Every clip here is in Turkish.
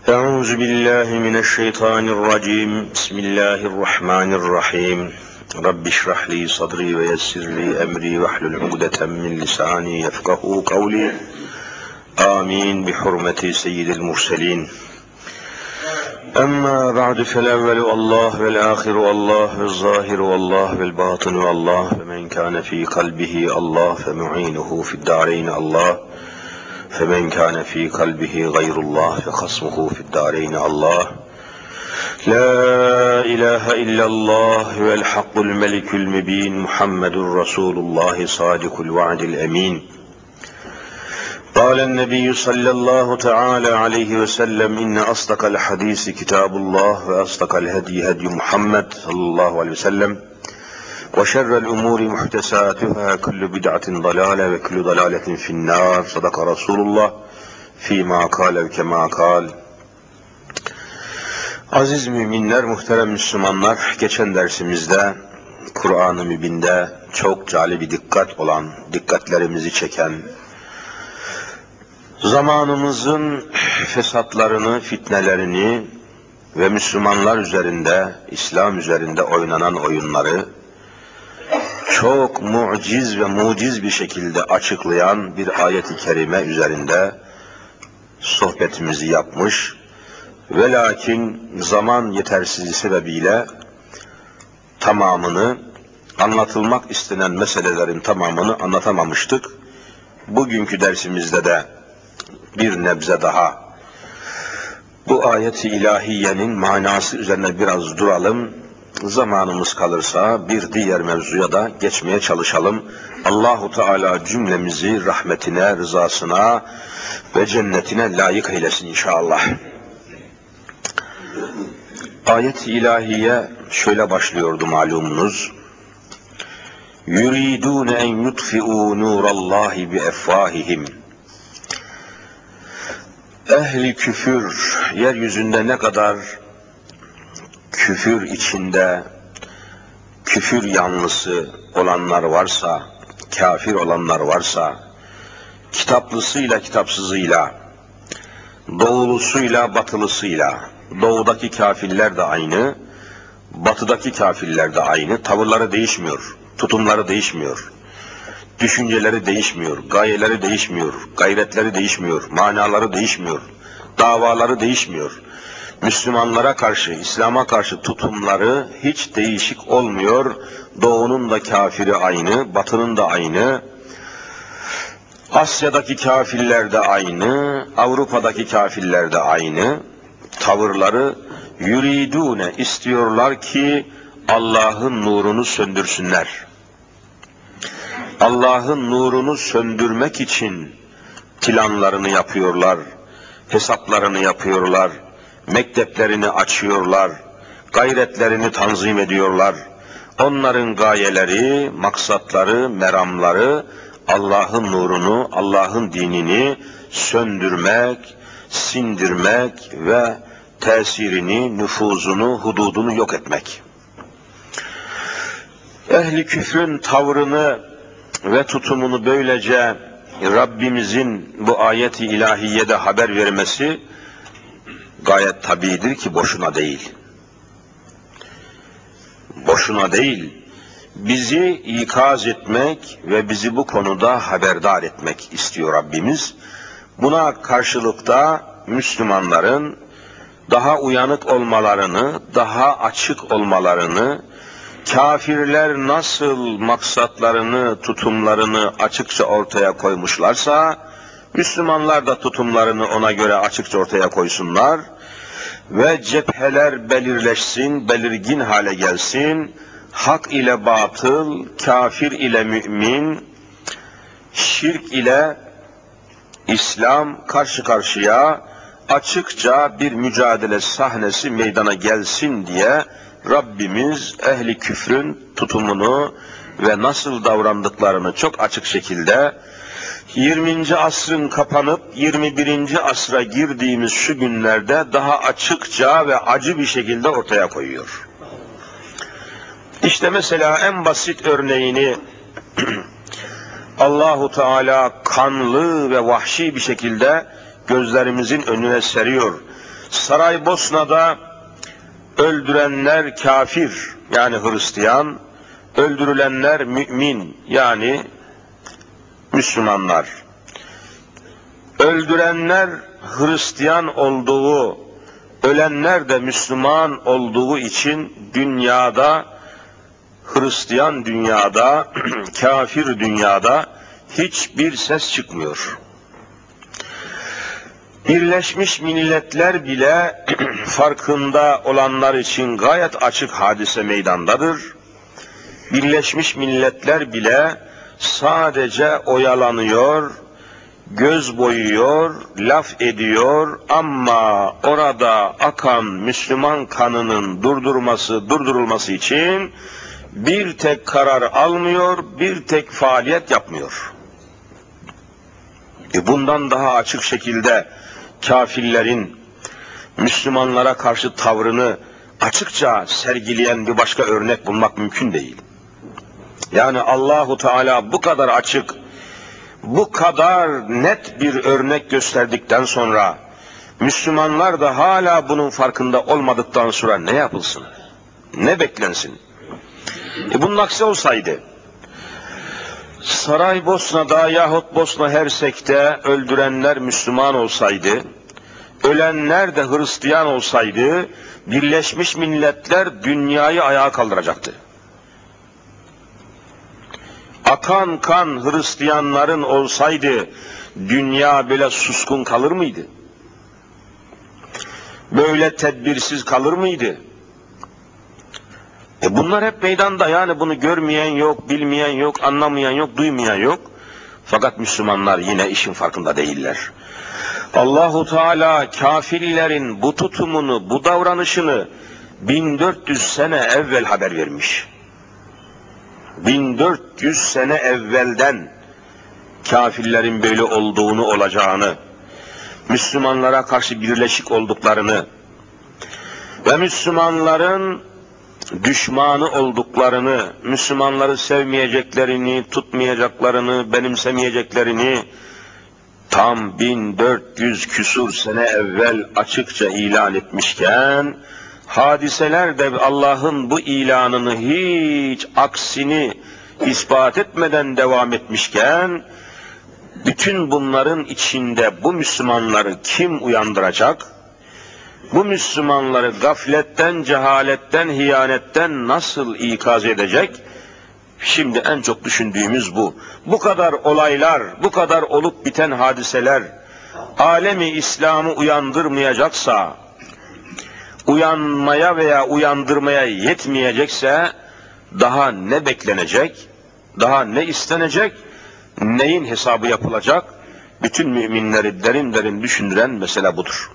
Euzu billahi mineşşeytanirracim. Bismillahirrahmanirrahim. Rabbi şrah li sadri ve yessir li emri ve hlul ukdeten min lisani yefkahu kavli. Amin bi hurmeti seyyidil murselin. Amma ba'du felevvelu Allah vel ahiru Allah vel zahiru Allah vel batinu Allah ve men kâne fî kalbihi Allah fe mu'inuhu fid dâreyn Allah. فَمَنْ كَانَ فِي قَلْبِهِ غَيْرُ اللّٰهِ فَخَصْمُهُ فِي الدَّارَيْنِ اللّٰهِ لَا إِلَٰهَ إِلَّا اللّٰهِ وَالْحَقُّ الْمَلِكُ الْمُبِينُ مُحَمَّدٌ رَسُولُ اللّٰهِ صَادِقُ الْوَعْدِ الْأَمِينُ قال النبي صلى الله تعالى عليه وسلم إن أصدق الحديث كتاب الله وأصدق الهدي هدي محمد صلى الله عليه وسلم وشر الأمور محدثاتها كل بدعة ضلالة وكل ضلالة في النار صدق رسول الله فيما قال وكما قال. Aziz müminler, muhterem Müslümanlar, geçen dersimizde Kur'an-ı Mübin'de çok cali bir dikkat olan, dikkatlerimizi çeken, zamanımızın fesatlarını, fitnelerini ve Müslümanlar üzerinde, İslam üzerinde oynanan oyunları çok muciz ve muciz bir şekilde açıklayan bir ayet-i kerime üzerinde sohbetimizi yapmış ve lakin zaman yetersizliği sebebiyle tamamını, anlatılmak istenen meselelerin tamamını anlatamamıştık. Bugünkü dersimizde de bir nebze daha bu ayet-i ilahiyenin manası üzerine biraz duralım. Zamanımız kalırsa bir diğer mevzuya da geçmeye çalışalım. Allahu Teala cümlemizi rahmetine, rızasına ve cennetine layık eylesin inşallah. Ayet-i ilahiye şöyle başlıyordu malumunuz. Yuridun en yutfi'u nurallahi bi efvahihim. Ehli küfür, yeryüzünde ne kadar küfür içinde, küfür yanlısı olanlar varsa, kafir olanlar varsa, kitaplısıyla kitapsızıyla, doğulusuyla batılısıyla, doğudaki kafirler de aynı, batıdaki kafirler de aynı, tavırları değişmiyor, tutumları değişmiyor, düşünceleri değişmiyor, gayeleri değişmiyor, gayretleri değişmiyor, manaları değişmiyor, davaları değişmiyor. Müslümanlara karşı, İslam'a karşı tutumları hiç değişik olmuyor. Doğunun da kafiri aynı, batının da aynı. Asya'daki kafirler de aynı, Avrupa'daki kafirler de aynı. Tavırları yuridune, istiyorlar ki Allah'ın nurunu söndürsünler. Allah'ın nurunu söndürmek için planlarını yapıyorlar, hesaplarını yapıyorlar. Mekteplerini açıyorlar, gayretlerini tanzim ediyorlar. Onların gayeleri, maksatları, meramları Allah'ın nurunu, Allah'ın dinini söndürmek, sindirmek ve tesirini, nüfuzunu, hududunu yok etmek. Ehli küfrün tavrını ve tutumunu böylece Rabbimizin bu ayet-i ilahiyede haber vermesi gayet tabiidir ki boşuna değil. Boşuna değil. Bizi ikaz etmek ve bizi bu konuda haberdar etmek istiyor Rabbimiz. Buna karşılıkta Müslümanların daha uyanık olmalarını, daha açık olmalarını, kafirler nasıl maksatlarını, tutumlarını açıkça ortaya koymuşlarsa, Müslümanlar da tutumlarını ona göre açıkça ortaya koysunlar ve cepheler belirleşsin, belirgin hale gelsin. Hak ile batıl, kafir ile mümin, şirk ile İslam karşı karşıya açıkça bir mücadele sahnesi meydana gelsin diye Rabbimiz ehli küfrün tutumunu ve nasıl davrandıklarını çok açık şekilde 20. asrın kapanıp 21. asra girdiğimiz şu günlerde daha açıkça ve acı bir şekilde ortaya koyuyor. İşte mesela en basit örneğini Allahu Teala kanlı ve vahşi bir şekilde gözlerimizin önüne seriyor. Saraybosna'da öldürenler kafir, yani Hristiyan, öldürülenler mümin, yani Müslümanlar. Öldürenler Hristiyan olduğu, ölenler de Müslüman olduğu için dünyada, Hristiyan dünyada, kafir dünyada hiçbir ses çıkmıyor. Birleşmiş Milletler bile farkında olanlar için gayet açık hadise meydandadır. Birleşmiş Milletler bile sadece oyalanıyor, göz boyuyor, laf ediyor ama orada akan Müslüman kanının durdurulması için bir tek karar almıyor, bir tek faaliyet yapmıyor. Bundan daha açık şekilde kafirlerin Müslümanlara karşı tavrını açıkça sergileyen bir başka örnek bulmak mümkün değil. Yani Allahu Teala bu kadar açık, bu kadar net bir örnek gösterdikten sonra Müslümanlar da hala bunun farkında olmadıktan sonra ne yapılsın? Ne beklensin? Bunun aksi olsaydı, Saraybosna'da yahut Bosna Hersek'te öldürenler Müslüman olsaydı, ölenler de Hristiyan olsaydı, Birleşmiş Milletler dünyayı ayağa kaldıracaktı. Akan kan Hristiyanların olsaydı, dünya böyle suskun kalır mıydı? Böyle tedbirsiz kalır mıydı? Bunlar hep meydanda, yani bunu görmeyen yok, bilmeyen yok, anlamayan yok, duymayan yok. Fakat Müslümanlar yine işin farkında değiller. Allahu Teala kafirlerin bu tutumunu, bu davranışını 1400 sene evvel haber vermiş. 1400 sene evvelden kafirlerin böyle olduğunu, olacağını, Müslümanlara karşı birleşik olduklarını ve Müslümanların düşmanı olduklarını, Müslümanları sevmeyeceklerini, tutmayacaklarını, benimsemeyeceklerini tam 1400 küsur sene evvel açıkça ilan etmişken, hadiseler de Allah'ın bu ilanını hiç aksini ispat etmeden devam etmişken, bütün bunların içinde bu Müslümanları kim uyandıracak? Bu Müslümanları gafletten, cehaletten, hiyanetten nasıl ikaz edecek? Şimdi en çok düşündüğümüz bu. Bu kadar olaylar, bu kadar olup biten hadiseler, alemi İslam'ı uyandırmayacaksa, uyanmaya veya uyandırmaya yetmeyecekse, daha ne beklenecek, daha ne istenecek, neyin hesabı yapılacak? Bütün müminleri derin derin düşündüren mesele budur.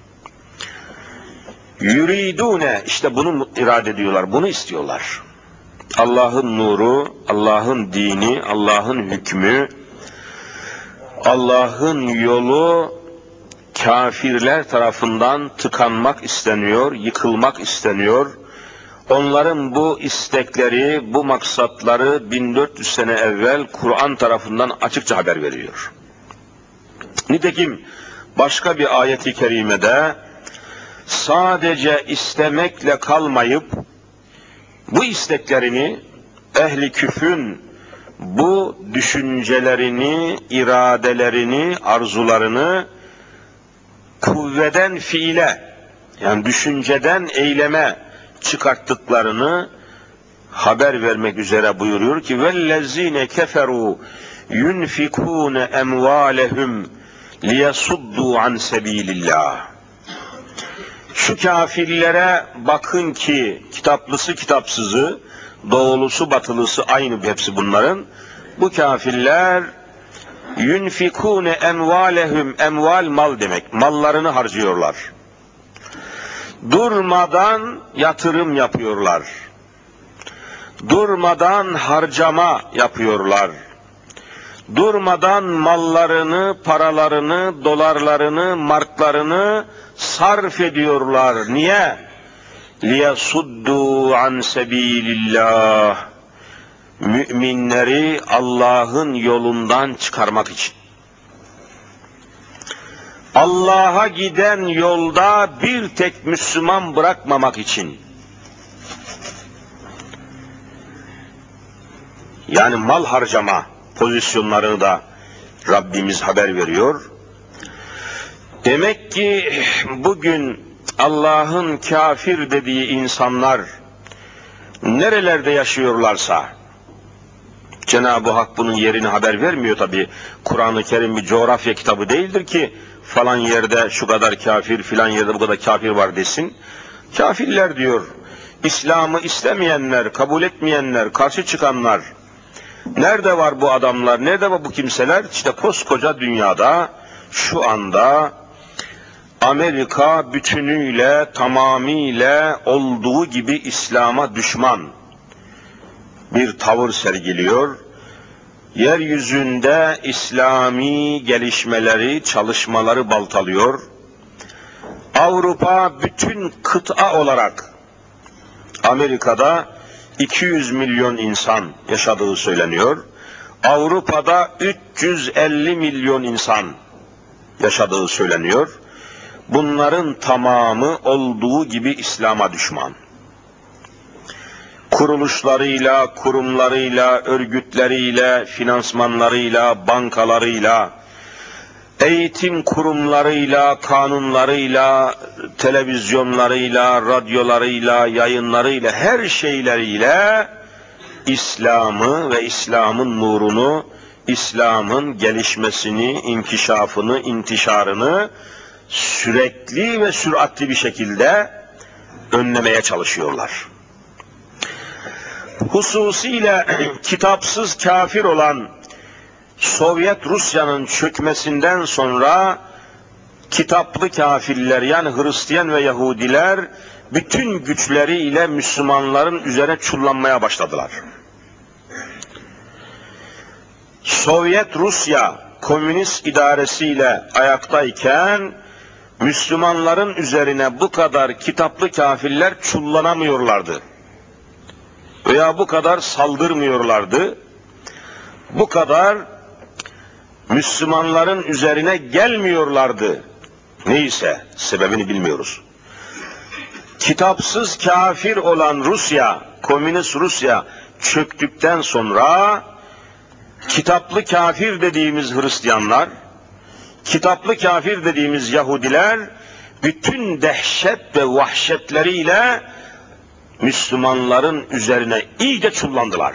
Yuridune, işte bunu irade ediyorlar, bunu istiyorlar. Allah'ın nuru, Allah'ın dini, Allah'ın hükmü, Allah'ın yolu kafirler tarafından tıkanmak isteniyor, yıkılmak isteniyor. Onların bu istekleri, bu maksatları 1400 sene evvel Kur'an tarafından açıkça haber veriyor. Nitekim başka bir ayet-i kerimede sadece istemekle kalmayıp bu isteklerini, ehli küfrün bu düşüncelerini, iradelerini, arzularını kuvveden fiile, yani düşünceden eyleme çıkarttıklarını haber vermek üzere buyuruyor ki vellezine keferu yunfikun emvalehum liyasuddu an sebilillah. Şu kafirlere bakın ki kitaplısı kitapsızı, doğulusu batılısı aynı hepsi bunların. Bu kafirler yunfikune emvalehum, emval mal demek, mallarını harcıyorlar. Durmadan yatırım yapıyorlar. Durmadan harcama yapıyorlar. Durmadan mallarını, paralarını, dolarlarını, marklarını sarf ediyorlar. Niye? لِيَصُدُّوا عَنْ سَب۪يلِ اللّٰهِ Müminleri Allah'ın yolundan çıkarmak için. Allah'a giden yolda bir tek Müslüman bırakmamak için, yani mal harcama pozisyonlarını da Rabbimiz haber veriyor. Demek ki bugün Allah'ın kafir dediği insanlar nerelerde yaşıyorlarsa, Cenab-ı Hak bunun yerini haber vermiyor tabi. Kur'an-ı Kerim bir coğrafya kitabı değildir ki falan yerde şu kadar kafir, filan yerde bu kadar kafir var desin. Kafirler diyor. İslam'ı istemeyenler, kabul etmeyenler, karşı çıkanlar. Nerede var bu adamlar, nerede var bu kimseler? İşte koskoca dünyada şu anda Amerika bütünüyle, tamamıyla olduğu gibi İslam'a düşman bir tavır sergiliyor. Yeryüzünde İslami gelişmeleri, çalışmaları baltalıyor. Avrupa bütün kıta olarak, Amerika'da 200 milyon insan yaşadığı söyleniyor. Avrupa'da 350 milyon insan yaşadığı söyleniyor. Bunların tamamı olduğu gibi İslam'a düşman. Kuruluşlarıyla, kurumlarıyla, örgütleriyle, finansmanlarıyla, bankalarıyla, eğitim kurumlarıyla, kanunlarıyla, televizyonlarıyla, radyolarıyla, yayınlarıyla, her şeyleriyle İslam'ı ve İslam'ın nurunu, İslam'ın gelişmesini, inkişafını, intişarını sürekli ve süratli bir şekilde önlemeye çalışıyorlar. Hususiyle kitapsız kafir olan Sovyet Rusya'nın çökmesinden sonra kitaplı kafirler, yani Hristiyan ve Yahudiler bütün güçleriyle Müslümanların üzerine çullanmaya başladılar. Sovyet Rusya komünist idaresiyle ayaktayken Müslümanların üzerine bu kadar kitaplı kafirler çullanamıyorlardı. Veya bu kadar saldırmıyorlardı. Bu kadar Müslümanların üzerine gelmiyorlardı. Neyse, sebebini bilmiyoruz. Kitapsız kafir olan Rusya, komünist Rusya çöktükten sonra kitaplı kafir dediğimiz Hristiyanlar, kitaplı kafir dediğimiz Yahudiler bütün dehşet ve vahşetleriyle Müslümanların üzerine iyice çullandılar.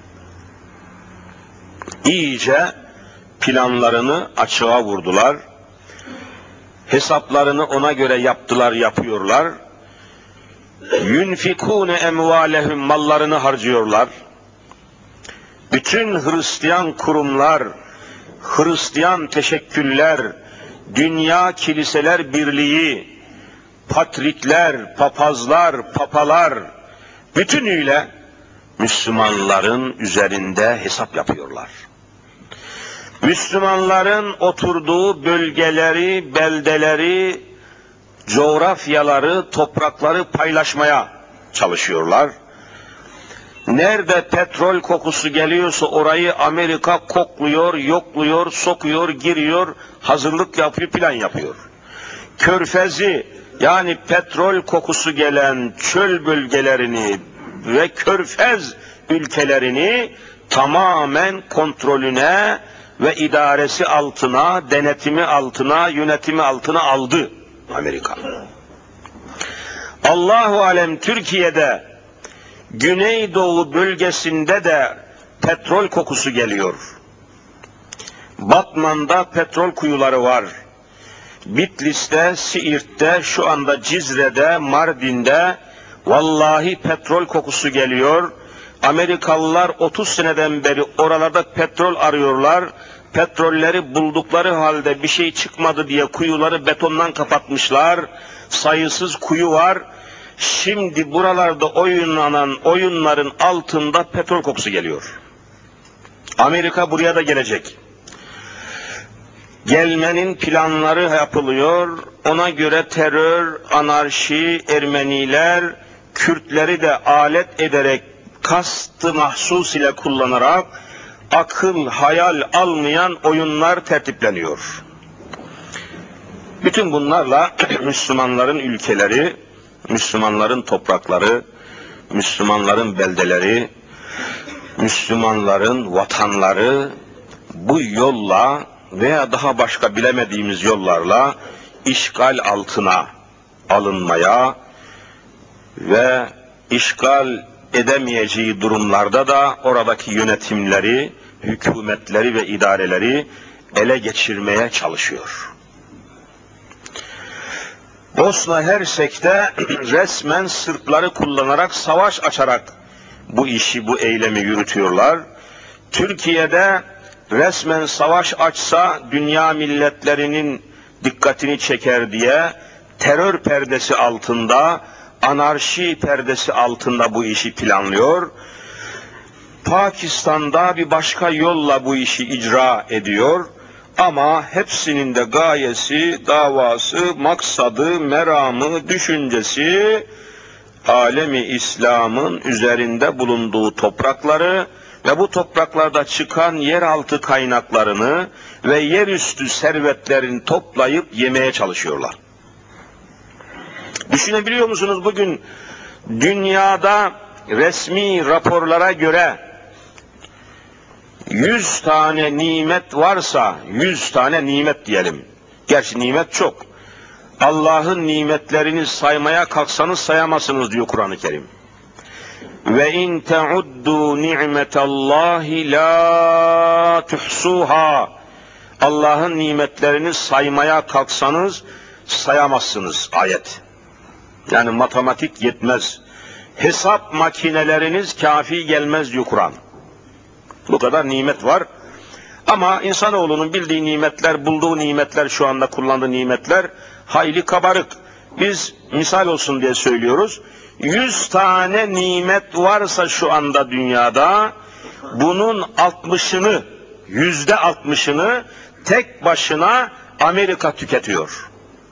İyice planlarını açığa vurdular. Hesaplarını ona göre yaptılar, yapıyorlar. Yunfikûne emvâlehum, mallarını harcıyorlar. Bütün Hristiyan kurumlar, Hristiyan teşekküller, Dünya Kiliseler Birliği, patrikler, papazlar, papalar bütünüyle Müslümanların üzerinde hesap yapıyorlar. Müslümanların oturduğu bölgeleri, beldeleri, coğrafyaları, toprakları paylaşmaya çalışıyorlar. Nerede petrol kokusu geliyorsa orayı Amerika kokluyor, yokluyor, sokuyor, giriyor, hazırlık yapıyor, plan yapıyor. Körfezi, yani petrol kokusu gelen çöl bölgelerini ve Körfez ülkelerini tamamen kontrolüne ve idaresi altına, denetimi altına, yönetimi altına aldı Amerika. Allahu alem Türkiye'de, Güneydoğu bölgesinde de petrol kokusu geliyor. Batman'da petrol kuyuları var. Bitlis'te, Siirt'te, şu anda Cizre'de, Mardin'de vallahi petrol kokusu geliyor. Amerikalılar 30 seneden beri oralarda petrol arıyorlar. Petrolleri buldukları halde bir şey çıkmadı diye kuyuları betondan kapatmışlar. Sayısız kuyu var. Şimdi buralarda oynanan oyunların altında petrol kokusu geliyor. Amerika buraya da gelecek. Gelmenin planları yapılıyor. Ona göre terör, anarşi, Ermeniler, Kürtleri de alet ederek, kastı mahsus ile kullanarak akıl, hayal almayan oyunlar tertipleniyor. Bütün bunlarla Müslümanların ülkeleri, Müslümanların toprakları, Müslümanların beldeleri, Müslümanların vatanları bu yolla veya daha başka bilemediğimiz yollarla işgal altına alınmaya ve işgal edemeyeceği durumlarda da oradaki yönetimleri, hükümetleri ve idareleri ele geçirmeye çalışıyor. Bosna Hersek'te resmen Sırpları kullanarak, savaş açarak bu işi, bu eylemi yürütüyorlar. Türkiye'de resmen savaş açsa dünya milletlerinin dikkatini çeker diye terör perdesi altında, anarşi perdesi altında bu işi planlıyor. Pakistan'da bir başka yolla bu işi icra ediyor. Ama hepsinin de gayesi, davası, maksadı, meramı, düşüncesi alemi İslam'ın üzerinde bulunduğu toprakları ve bu topraklarda çıkan yeraltı kaynaklarını ve yerüstü servetlerini toplayıp yemeye çalışıyorlar. Düşünebiliyor musunuz, bugün dünyada resmi raporlara göre 100 tane nimet varsa, 100 tane nimet diyelim. Gerçi nimet çok. Allah'ın nimetlerini saymaya kalksanız sayamazsınız diyor Kur'an-ı Kerim. Ve in teuddu ni'metallahi la tuhsuha. Allah'ın nimetlerini saymaya kalksanız sayamazsınız ayet. Yani matematik yetmez. Hesap makineleriniz kafi gelmez diyor Kur'an. Bu kadar nimet var. Ama insanoğlunun bildiği nimetler, bulduğu nimetler, şu anda kullandığı nimetler hayli kabarık. Biz misal olsun diye söylüyoruz. 100 tane nimet varsa şu anda dünyada, bunun 60'ını, %60'ını tek başına Amerika tüketiyor.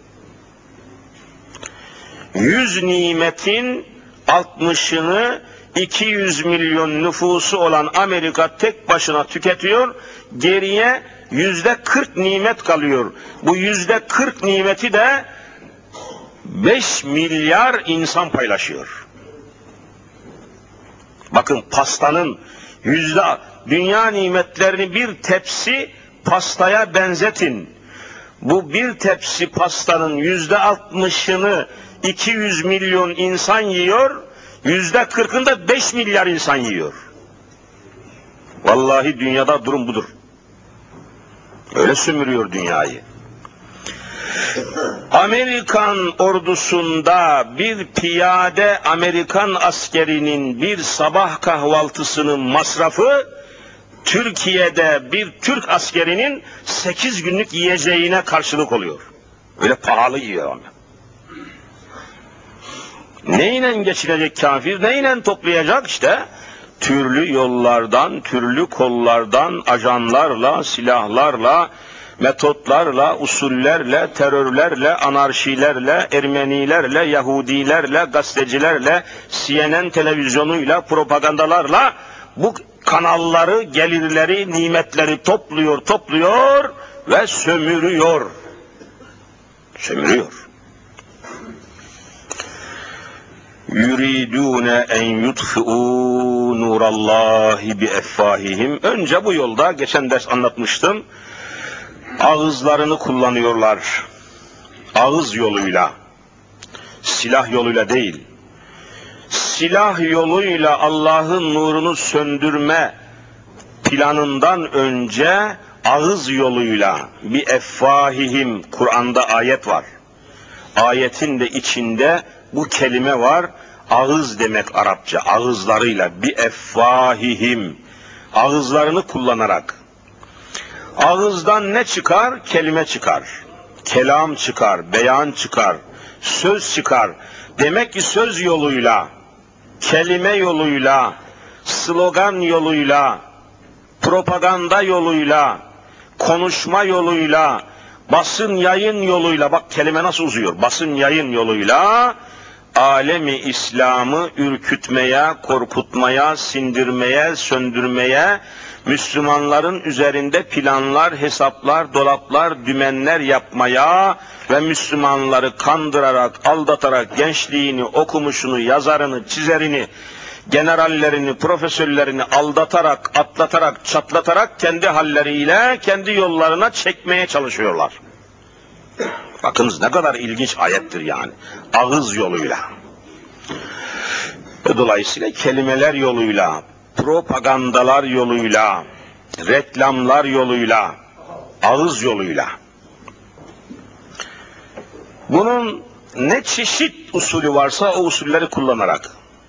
100 nimetin 60'ını 200 milyon nüfusu olan Amerika tek başına tüketiyor. Geriye %40 nimet kalıyor. Bu %40 nimeti de 5 milyar insan paylaşıyor. Bakın pastanın dünya nimetlerini bir tepsi pastaya benzetin. Bu bir tepsi pastanın %60'ını 200 milyon insan yiyor, %40'ını da 5 milyar insan yiyor. Vallahi dünyada durum budur. Öyle sömürüyor dünyayı. Amerikan ordusunda bir piyade Amerikan askerinin bir sabah kahvaltısının masrafı, Türkiye'de bir Türk askerinin 8 günlük yiyeceğine karşılık oluyor. Öyle pahalı yiyor ama. Neyle geçinecek kafir, neyle toplayacak? İşte türlü yollardan, türlü kollardan, ajanlarla, silahlarla, metotlarla, usullerle, terörlerle, anarşilerle, Ermenilerle, Yahudilerle, gazetecilerle, CNN televizyonuyla, propagandalarla bu kanalları, gelirleri, nimetleri topluyor ve sömürüyor. Sömürüyor. Yuridune en yutfi'u nurallahi bi effahihim. Önce bu yolda, geçen ders anlatmıştım, ağızlarını kullanıyorlar. Ağız yoluyla, silah yoluyla değil. Silah yoluyla Allah'ın nurunu söndürme planından önce ağız yoluyla bi effahihim, Kur'an'da ayet var. Ayetin de içinde bu kelime var. Ağız demek Arapça. Ağızlarıyla bi effahihim. Ağızlarını kullanarak. Ağızdan ne çıkar? Kelime çıkar. Kelam çıkar, beyan çıkar, söz çıkar. Demek ki söz yoluyla, kelime yoluyla, slogan yoluyla, propaganda yoluyla, konuşma yoluyla, basın yayın yoluyla, bak kelime nasıl uzuyor, basın yayın yoluyla alemi İslam'ı ürkütmeye, korkutmaya, sindirmeye, söndürmeye, Müslümanların üzerinde planlar, hesaplar, dolaplar, dümenler yapmaya ve Müslümanları kandırarak, aldatarak gençliğini, okumuşunu, yazarını, çizerini, generallerini, profesörlerini aldatarak, atlatarak, çatlatarak kendi halleriyle, kendi yollarına çekmeye çalışıyorlar. Bakınız ne kadar ilginç ayettir yani. Ağız yoluyla. Dolayısıyla kelimeler yoluyla, propagandalar yoluyla, reklamlar yoluyla, ağız yoluyla. Bunun ne çeşit usulü varsa o usulleri kullanarak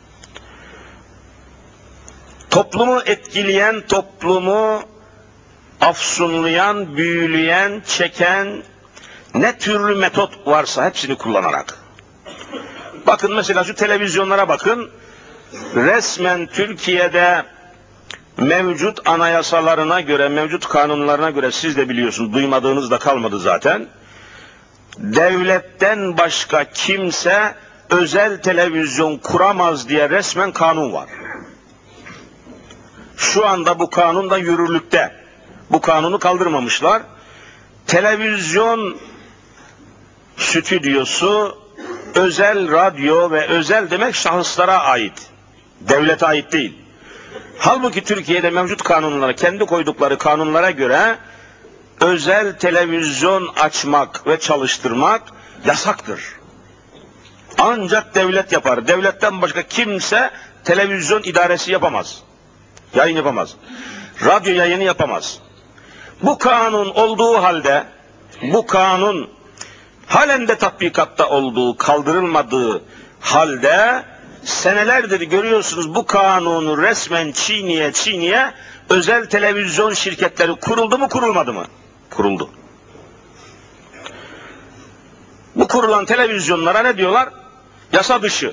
toplumu etkileyen, toplumu afsunlayan, büyüleyen, çeken ne türlü metot varsa hepsini kullanarak. Bakın mesela şu televizyonlara bakın. Resmen Türkiye'de mevcut anayasalarına göre, mevcut kanunlarına göre, siz de biliyorsunuz, duymadığınız da kalmadı zaten. Devletten başka kimse özel televizyon kuramaz diye resmen kanun var. Şu anda bu kanun da yürürlükte. Bu kanunu kaldırmamışlar. Televizyon stüdyosu, özel radyo ve özel demek şahıslara ait. Devlete ait değil. Halbuki Türkiye'de mevcut kanunlara, kendi koydukları kanunlara göre özel televizyon açmak ve çalıştırmak yasaktır. Ancak devlet yapar. Devletten başka kimse televizyon idaresi yapamaz. Yayın yapamaz. Radyo yayını yapamaz. Bu kanun olduğu halde, bu kanun halen de tatbikatta olduğu, kaldırılmadığı halde senelerdir görüyorsunuz bu kanunu resmen çiğneye özel televizyon şirketleri kuruldu mu, kurulmadı mı? Kuruldu. Bu kurulan televizyonlara ne diyorlar? Yasa dışı.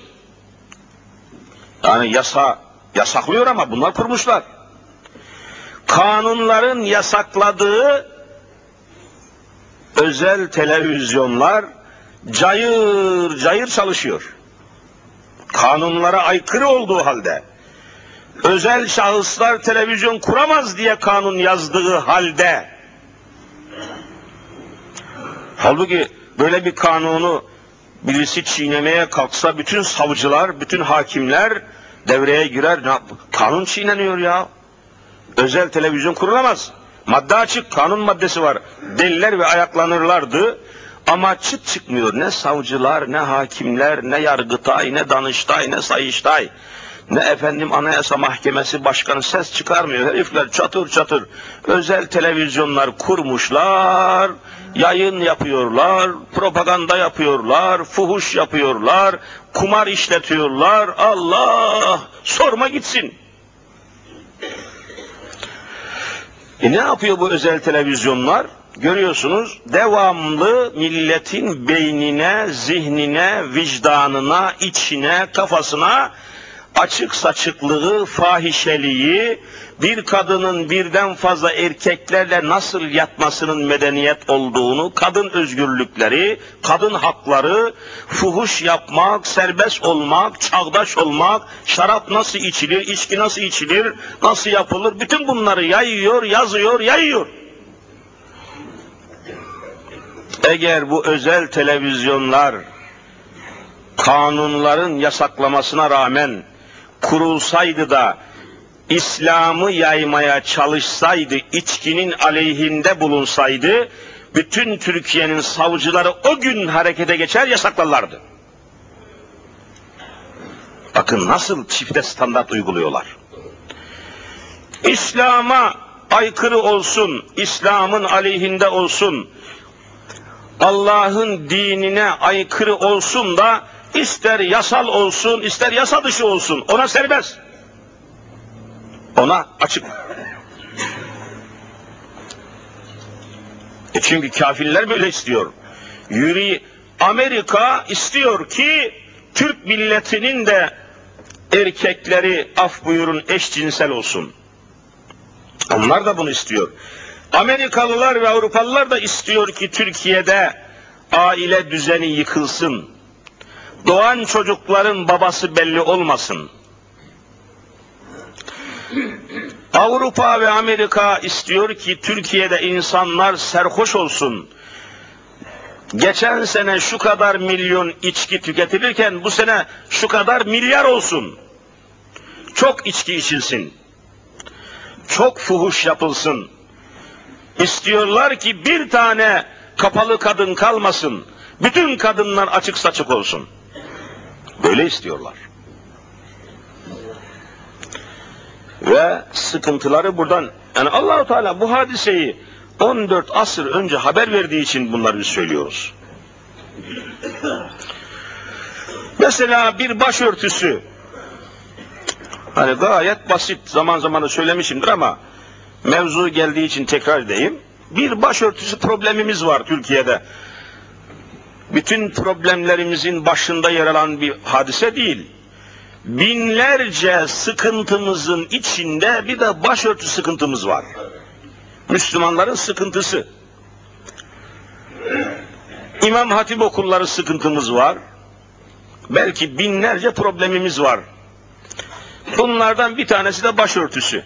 Yani yasaklıyor ama bunlar kurmuşlar. Kanunların yasakladığı özel televizyonlar cayır cayır çalışıyor. Kanunlara aykırı olduğu halde, özel şahıslar televizyon kuramaz diye kanun yazdığı halde, halbuki böyle bir kanunu birisi çiğnemeye kalksa bütün savcılar, bütün hakimler devreye girer. Kanun çiğneniyor ya. Özel televizyon kurulamaz. Madde açık, kanun maddesi var. Deliler ve ayaklanırlardı. Ama çıt çıkmıyor. Ne savcılar, ne hakimler, ne Yargıtay, ne Danıştay, ne Sayıştay, ne efendim Anayasa Mahkemesi başkanı ses çıkarmıyor. Herifler çatır çatır özel televizyonlar kurmuşlar, yayın yapıyorlar, propaganda yapıyorlar, fuhuş yapıyorlar, kumar işletiyorlar. Allah! Sorma gitsin. Ne yapıyor bu özel televizyonlar? Görüyorsunuz, devamlı milletin beynine, zihnine, vicdanına, içine, kafasına açık saçıklığı, fahişeliği, bir kadının birden fazla erkeklerle nasıl yatmasının medeniyet olduğunu, kadın özgürlükleri, kadın hakları, fuhuş yapmak, serbest olmak, çağdaş olmak, şarap nasıl içilir, içki nasıl içilir, nasıl yapılır, bütün bunları yayıyor, yazıyor, yayıyor. Eğer bu özel televizyonlar kanunların yasaklamasına rağmen kurulsaydı da İslam'ı yaymaya çalışsaydı, içkinin aleyhinde bulunsaydı, bütün Türkiye'nin savcıları o gün harekete geçer, yasaklarlardı. Bakın nasıl çifte standart uyguluyorlar. İslam'a aykırı olsun, İslam'ın aleyhinde olsun, Allah'ın dinine aykırı olsun da ister yasal olsun, ister yasa dışı olsun, ona serbest. Ona açık. Çünkü kafirler böyle istiyor. Amerika istiyor ki Türk milletinin de erkekleri, af buyurun, eşcinsel olsun. Onlar da bunu istiyor. Amerikalılar ve Avrupalılar da istiyor ki Türkiye'de aile düzeni yıkılsın. Doğan çocukların babası belli olmasın. Avrupa ve Amerika istiyor ki Türkiye'de insanlar serhoş olsun. Geçen sene şu kadar milyon içki tüketilirken bu sene şu kadar milyar olsun. Çok içki içilsin. Çok fuhuş yapılsın. İstiyorlar ki bir tane kapalı kadın kalmasın. Bütün kadınlar açık saçık olsun. Böyle istiyorlar. Ve sıkıntıları buradan, yani Allah-u Teala bu hadiseyi 14 asır önce haber verdiği için bunları biz söylüyoruz. Mesela bir başörtüsü, hani gayet basit, zaman zaman söylemişimdir ama mevzu geldiği için tekrar edeyim. Bir başörtüsü problemimiz var Türkiye'de. Bütün problemlerimizin başında yer alan bir hadise değil. Binlerce sıkıntımızın içinde bir de başörtü sıkıntımız var. Müslümanların sıkıntısı. İmam Hatip okulları sıkıntımız var. Belki binlerce problemimiz var. Bunlardan bir tanesi de başörtüsü.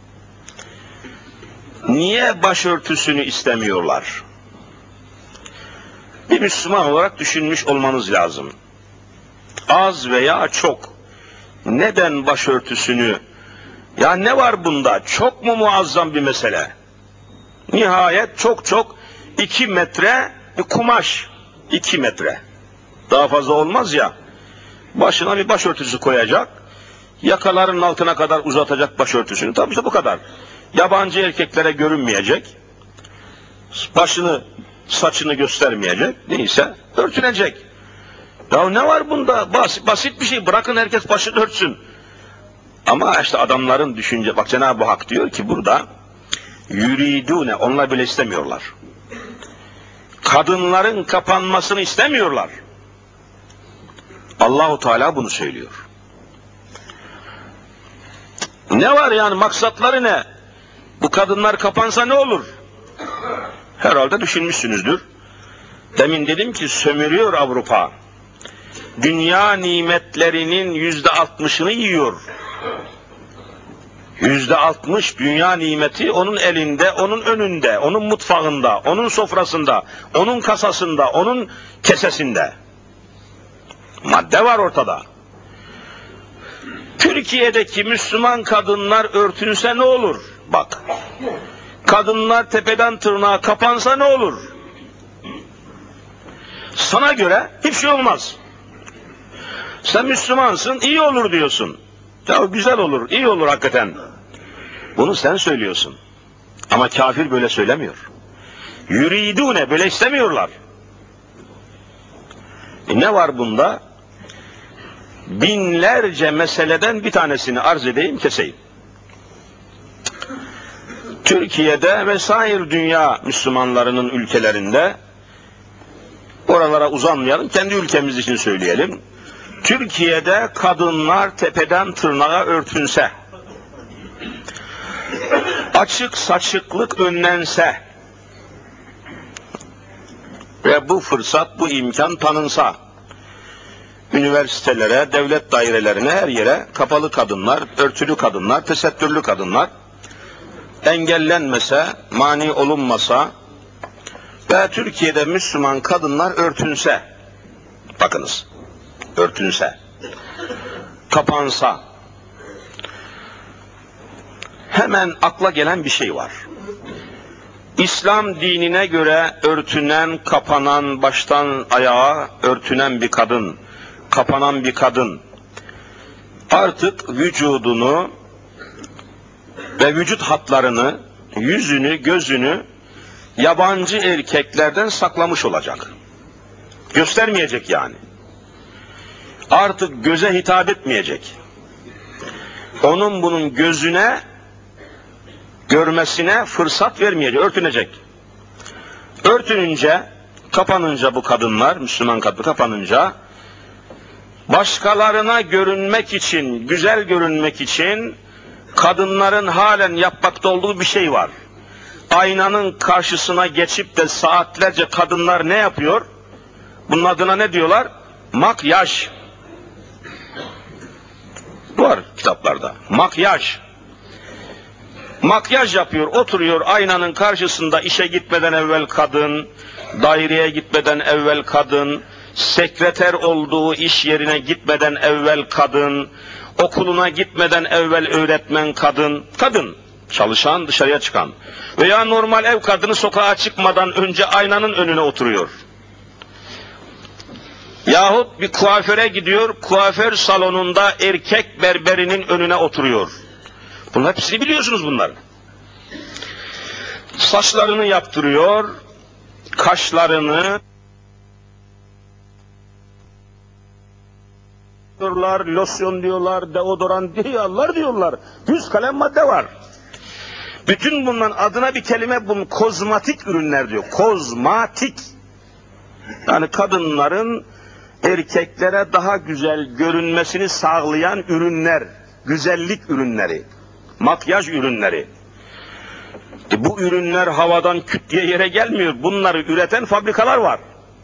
Niye başörtüsünü istemiyorlar? Bir Müslüman olarak düşünmüş olmanız lazım. Az veya çok. Neden başörtüsünü? Ya ne var bunda? Çok mu muazzam bir mesele? Nihayet çok 2 metre bir kumaş. 2 metre. Daha fazla olmaz ya. Başına bir başörtüsü koyacak. Yakalarının altına kadar uzatacak başörtüsünü. Tabii işte bu kadar. Yabancı erkeklere görünmeyecek. Başını, saçını göstermeyecek. Neyse örtünecek. Ya ne var bunda? Basit bir şey. Bırakın herkes başını örtsün. Ama işte adamların düşünce, bak Cenab-ı Hak diyor ki burada, yuridune, onlar bile istemiyorlar. Kadınların kapanmasını istemiyorlar. Allahu Teala bunu söylüyor. Ne var yani, maksatları ne? Bu kadınlar kapansa ne olur? Herhalde düşünmüşsünüzdür. Demin dedim ki sömürüyor Avrupa. Dünya nimetlerinin %60'ını yiyor. %60 dünya nimeti onun elinde, onun önünde, onun mutfağında, onun sofrasında, onun kasasında, onun kesesinde. Madde var ortada. Türkiye'deki Müslüman kadınlar örtünse ne olur? Bak. Kadınlar tepeden tırnağa kapansa ne olur? Sana göre hiçbir şey olmaz. Sen Müslümansın, iyi olur diyorsun. Ya güzel olur, iyi olur hakikaten. Bunu sen söylüyorsun. Ama kafir böyle söylemiyor. Yuridune, böyle istemiyorlar. Ne var bunda? Binlerce meseleden bir tanesini arz edeyim, keseyim. Türkiye'de ve sair dünya Müslümanlarının ülkelerinde, oralara uzanmayalım, kendi ülkemiz için söyleyelim. Türkiye'de kadınlar tepeden tırnağa örtünse, açık saçıklık önlense ve bu fırsat, bu imkan tanınsa, üniversitelere, devlet dairelerine, her yere kapalı kadınlar, örtülü kadınlar, tesettürlü kadınlar engellenmese, mani olunmasa ve Türkiye'de Müslüman kadınlar örtünse, bakınız, örtünse, kapansa, hemen akla gelen bir şey var. İslam dinine göre örtünen, kapanan, baştan ayağa örtünen bir kadın, kapanan bir kadın, artık vücudunu ve vücut hatlarını, yüzünü, gözünü yabancı erkeklerden saklamış olacak. Göstermeyecek yani. Artık göze hitap etmeyecek. Onun bunun gözüne, görmesine fırsat vermeyecek, örtünecek. Örtününce, kapanınca bu kadınlar, Müslüman kadın kapanınca, başkalarına görünmek için, güzel görünmek için kadınların halen yapmakta olduğu bir şey var. Aynanın karşısına geçip de saatlerce kadınlar ne yapıyor? Bunun adına ne diyorlar? Makyaj. Var kitaplarda. Makyaj. Makyaj yapıyor, oturuyor aynanın karşısında, işe gitmeden evvel kadın, daireye gitmeden evvel kadın, sekreter olduğu iş yerine gitmeden evvel kadın, okuluna gitmeden evvel öğretmen kadın, çalışan, dışarıya çıkan veya normal ev kadını sokağa çıkmadan önce aynanın önüne oturuyor. Yahut bir kuaföre gidiyor, kuaför salonunda erkek berberinin önüne oturuyor. Bunun hepsini biliyorsunuz bunları. Saçlarını yaptırıyor, kaşlarını diyorlar, losyon diyorlar, deodorant diyorlar. 100 kalem madde var. Bütün bunların adına bir kelime bunun kozmatik ürünler diyor. Kozmatik. Yani kadınların erkeklere daha güzel görünmesini sağlayan ürünler, güzellik ürünleri, makyaj ürünleri. Bu ürünler havadan küt diye yere gelmiyor. Bunları üreten fabrikalar var.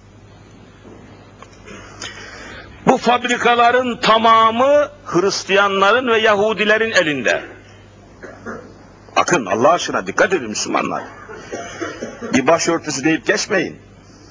Bu fabrikaların tamamı Hristiyanların ve Yahudilerin elinde. Bakın Allah aşkına dikkat edin Müslümanlar. Bir başörtüsü deyip geçmeyin.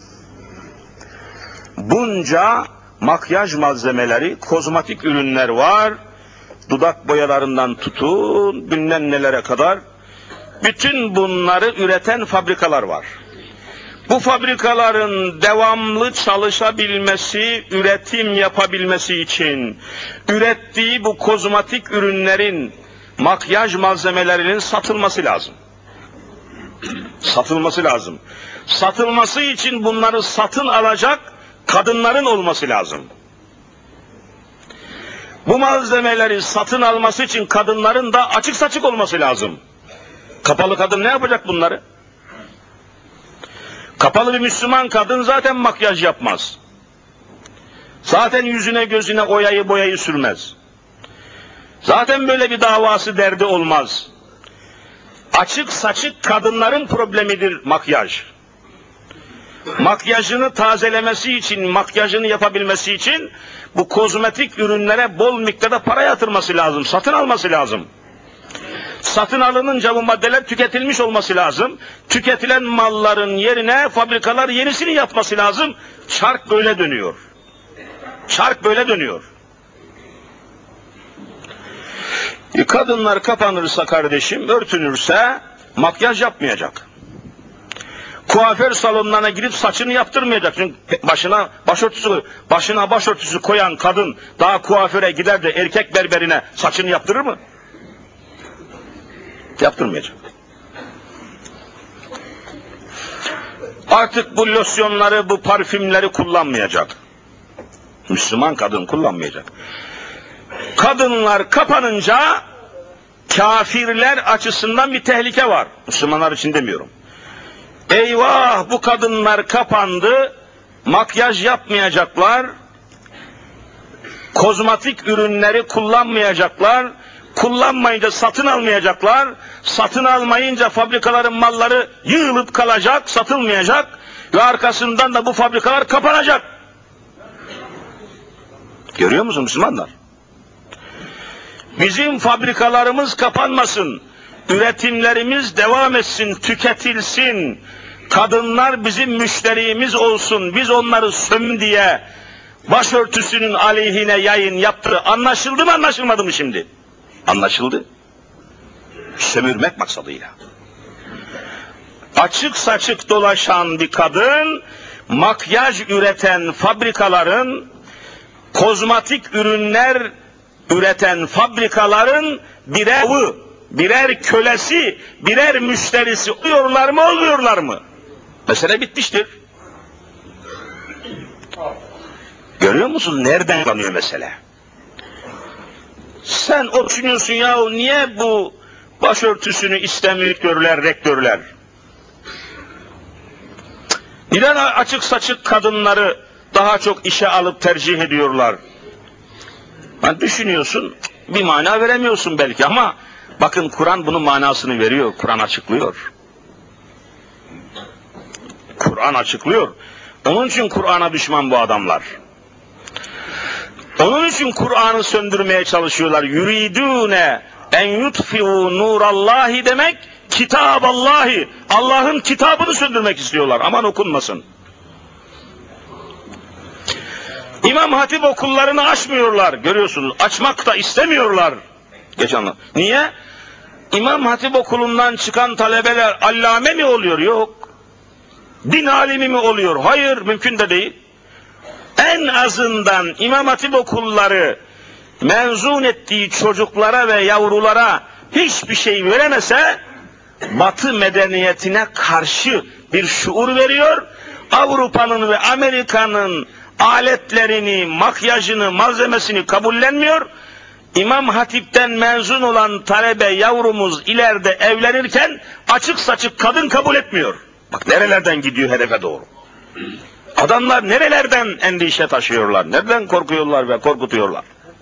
Bunca makyaj malzemeleri, kozmetik ürünler var. Dudak boyalarından tutun, bilmem nelere kadar. Bütün bunları üreten fabrikalar var. Bu fabrikaların devamlı çalışabilmesi, üretim yapabilmesi için ürettiği bu kozmetik ürünlerin, makyaj malzemelerinin satılması lazım. Satılması lazım. Satılması için bunları satın alacak kadınların olması lazım. Bu malzemeleri satın alması için kadınların da açık saçık olması lazım. Kapalı kadın ne yapacak bunları? Kapalı bir Müslüman kadın zaten makyaj yapmaz. Zaten yüzüne gözüne oyayı boyayı sürmez. Zaten böyle bir davası derdi olmaz. Açık saçık kadınların problemidir makyaj. Makyajını tazelemesi için, makyajını yapabilmesi için bu kozmetik ürünlere bol miktarda para yatırması lazım, satın alması lazım. Satın alınınca bu maddeler tüketilmiş olması lazım. Tüketilen malların yerine fabrikalar yenisini yapması lazım. Çark böyle dönüyor. Çark böyle dönüyor. Kadınlar kapanırsa kardeşim, örtünürse makyaj yapmayacak. Kuaför salonlarına gidip saçını yaptırmayacak. Çünkü başına başörtüsü koyan kadın daha kuaföre gider de erkek berberine saçını yaptırır mı? Yaptırmayacak. Artık bu losyonları, bu parfümleri kullanmayacak. Müslüman kadın kullanmayacak. Kadınlar kapanınca kafirler açısından bir tehlike var. Müslümanlar için demiyorum. Eyvah, bu kadınlar kapandı, makyaj yapmayacaklar, kozmetik ürünleri kullanmayacaklar, kullanmayınca satın almayacaklar, satın almayınca fabrikaların malları yığılıp kalacak, satılmayacak ve arkasından da bu fabrikalar kapanacak. Görüyor musun Müslümanlar? Bizim fabrikalarımız kapanmasın, üretimlerimiz devam etsin, tüketilsin, kadınlar bizim müşterimiz olsun, biz onları söm diye başörtüsünün aleyhine yayın yaptı. Anlaşıldı mı, anlaşılmadı mı şimdi? Anlaşıldı. Sömürmek maksadıyla. Açık saçık dolaşan bir kadın, makyaj üreten fabrikaların, kozmetik ürünler üreten fabrikaların birer kölesi, birer müşterisi oluyorlar mı, olmuyorlar mı? Mesele bitmiştir. Görüyor musun? Nereden kanıyor mesele? Sen düşünüyorsun ya, niye bu başörtüsünü istemiyor rektörler? Neden açık saçık kadınları daha çok işe alıp tercih ediyorlar? Yani düşünüyorsun, bir mana veremiyorsun belki ama bakın Kur'an bunun manasını veriyor, Kur'an açıklıyor. Kur'an açıklıyor. Onun için Kur'an'a düşman bu adamlar. Onun için için Kur'an'ı söndürmeye çalışıyorlar? Yuridune en yutfi'u nurallahi demek, kitaballahi, Allah'ın kitabını söndürmek istiyorlar. Aman okunmasın. İmam Hatip okullarını açmıyorlar, görüyorsunuz. Açmak da istemiyorlar. Niye? İmam Hatip okulundan çıkan talebeler allame mi oluyor? Yok. Din alimi mi oluyor? Hayır, mümkün de değil. En azından İmam Hatip okulları mezun ettiği çocuklara ve yavrulara hiçbir şey veremese, Batı medeniyetine karşı bir şuur veriyor. Avrupa'nın ve Amerika'nın aletlerini, makyajını, malzemesini kabullenmiyor. İmam Hatip'ten mezun olan talebe yavrumuz ileride evlenirken açık saçık kadın kabul etmiyor. Bak nerelerden gidiyor hedefe doğru. Adamlar nerelerden endişe taşıyorlar, nereden korkuyorlar ve korkutuyorlar.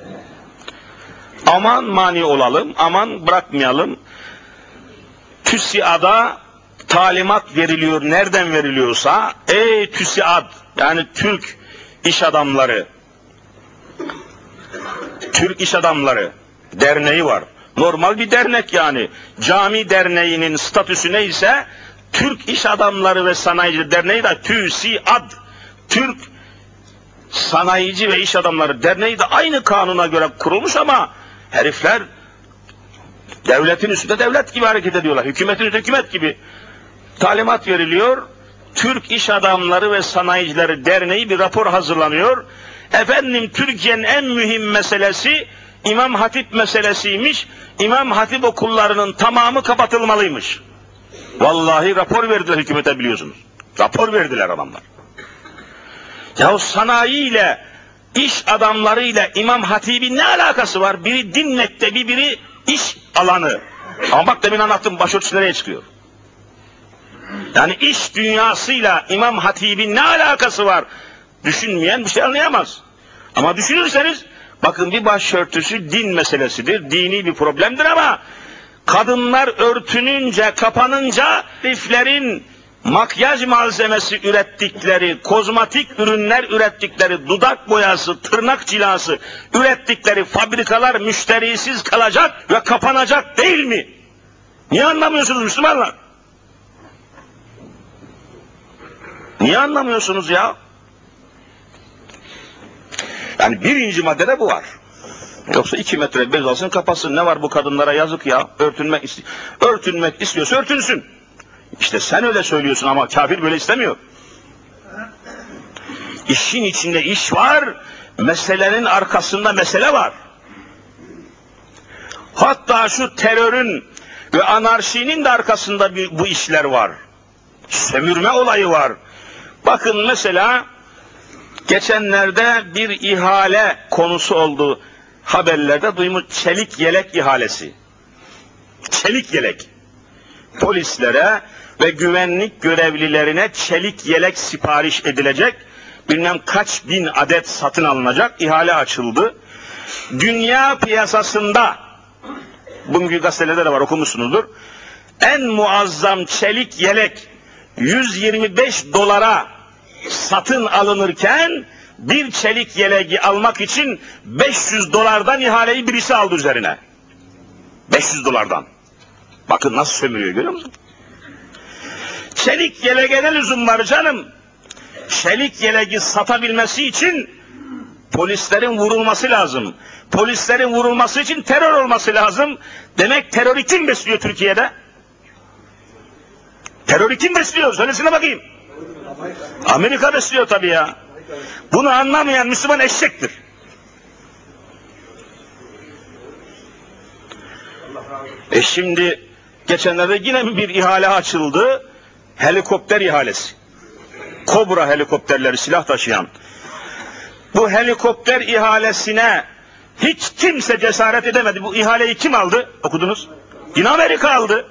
Aman mani olalım, aman bırakmayalım. TÜSİAD'a talimat veriliyor, nereden veriliyorsa, ey TÜSİAD, yani Türk iş adamları, Türk İş Adamları Derneği var. Normal bir dernek yani. Cami derneğinin statüsü neyse, Türk İş Adamları ve Sanayici Derneği de TÜSİAD, Türk Sanayici ve İş Adamları Derneği de aynı kanuna göre kurulmuş ama herifler devletin üstünde devlet gibi hareket ediyorlar. Hükümetin üstünde hükümet gibi. Talimat veriliyor. Türk İş Adamları ve Sanayicileri Derneği bir rapor hazırlanıyor. Efendim Türkiye'nin en mühim meselesi İmam Hatip meselesiymiş. İmam Hatip okullarının tamamı kapatılmalıymış. Vallahi rapor verdiler hükümete, biliyorsunuz. Rapor verdiler adamlar. Yahu sanayiyle, iş adamlarıyla İmam Hatip'in ne alakası var? Biri din mektebi, biri iş alanı. Ama bak demin anlattım, başörtüsü nereye çıkıyor? Yani iş dünyasıyla İmam Hatip'in ne alakası var? Düşünmeyen bir şey anlayamaz. Ama düşünürseniz, bakın bir başörtüsü din meselesidir, dini bir problemdir ama kadınlar örtününce, kapanınca heriflerin makyaj malzemesi ürettikleri, kozmetik ürünler ürettikleri, dudak boyası, tırnak cilası ürettikleri fabrikalar müşterisiz kalacak ve kapanacak değil mi? Niye anlamıyorsunuz Müslümanlar? Niye anlamıyorsunuz ya? Yani birinci maddede bu var. Yoksa 2 metre bez alsın kapatsın. Ne var bu kadınlara, yazık ya. Örtünmek istiyorsa örtünsün. İşte sen öyle söylüyorsun ama kafir böyle istemiyor. İşin içinde iş var, meselenin arkasında mesele var. Hatta şu terörün ve anarşinin de arkasında bu işler var. Sömürme olayı var. Bakın mesela geçenlerde bir ihale konusu oldu. Haberlerde duymuş, çelik yelek ihalesi. Çelik yelek. Polislere ve güvenlik görevlilerine çelik yelek sipariş edilecek. Bilmem kaç bin adet satın alınacak. İhale açıldı. Dünya piyasasında, bugünkü gazetelerde de var, okumuşsunuzdur. En muazzam çelik yelek 125 dolara satın alınırken bir çelik yeleği almak için 500 dolardan ihaleyi birisi aldı üzerine. 500 dolardan. Bakın nasıl sömürüyor, görüyor musun? Çelik yeleğe ne lüzum var canım? Çelik yeleği satabilmesi için polislerin vurulması lazım. Polislerin vurulması için terör olması lazım. Demek terörü kim besliyor Türkiye'de? Terörü kim besliyor? Söylesene bakayım. Amerika besliyor tabii ya. Bunu anlamayan Müslüman eşektir. Şimdi geçenlerde yine bir ihale açıldı. Helikopter ihalesi. Kobra helikopterleri, silah taşıyan. Bu helikopter ihalesine hiç kimse cesaret edemedi. Bu ihaleyi kim aldı? Okudunuz. Yine Amerika aldı.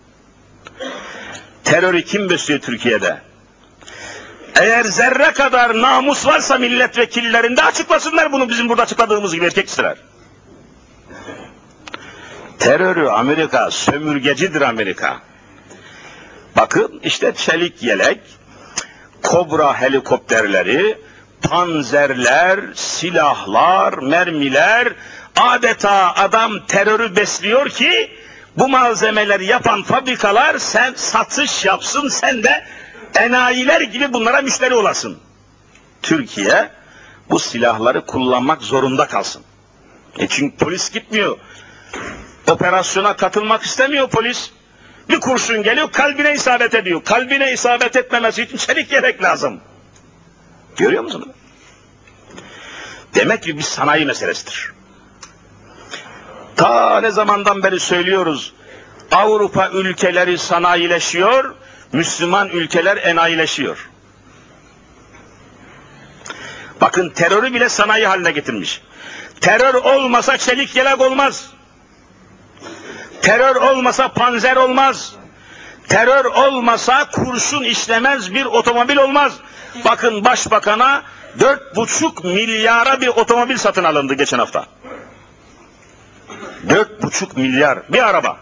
Terörü kim besliyor Türkiye'de? Eğer zerre kadar namus varsa milletvekillerinde açıklasınlar bunu, bizim burada açıkladığımız gibi erkekstiler. Terörü Amerika, sömürgecidir Amerika. Bakın işte çelik yelek, Kobra helikopterleri, panzerler, silahlar, mermiler, adeta adam terörü besliyor ki bu malzemeleri yapan fabrikalar sen satış yapsın, sen de enayiler gibi bunlara müşteri olasın. Türkiye bu silahları kullanmak zorunda kalsın. Çünkü polis gitmiyor. Operasyona katılmak istemiyor polis. Bir kurşun geliyor, kalbine isabet ediyor. Kalbine isabet etmemesi için çelik yelek lazım. Görüyor musunuz? Demek ki bir sanayi meselesidir. Ta ne zamandan beri söylüyoruz. Avrupa ülkeleri sanayileşiyor, Müslüman ülkeler enayileşiyor. Bakın terörü bile sanayi haline getirmiş. Terör olmasa çelik yelek olmaz. Terör olmasa panzer olmaz. Terör olmasa kurşun işlemez bir otomobil olmaz. Bakın başbakana 4,5 milyara bir otomobil satın alındı geçen hafta. 4,5 milyar bir araba.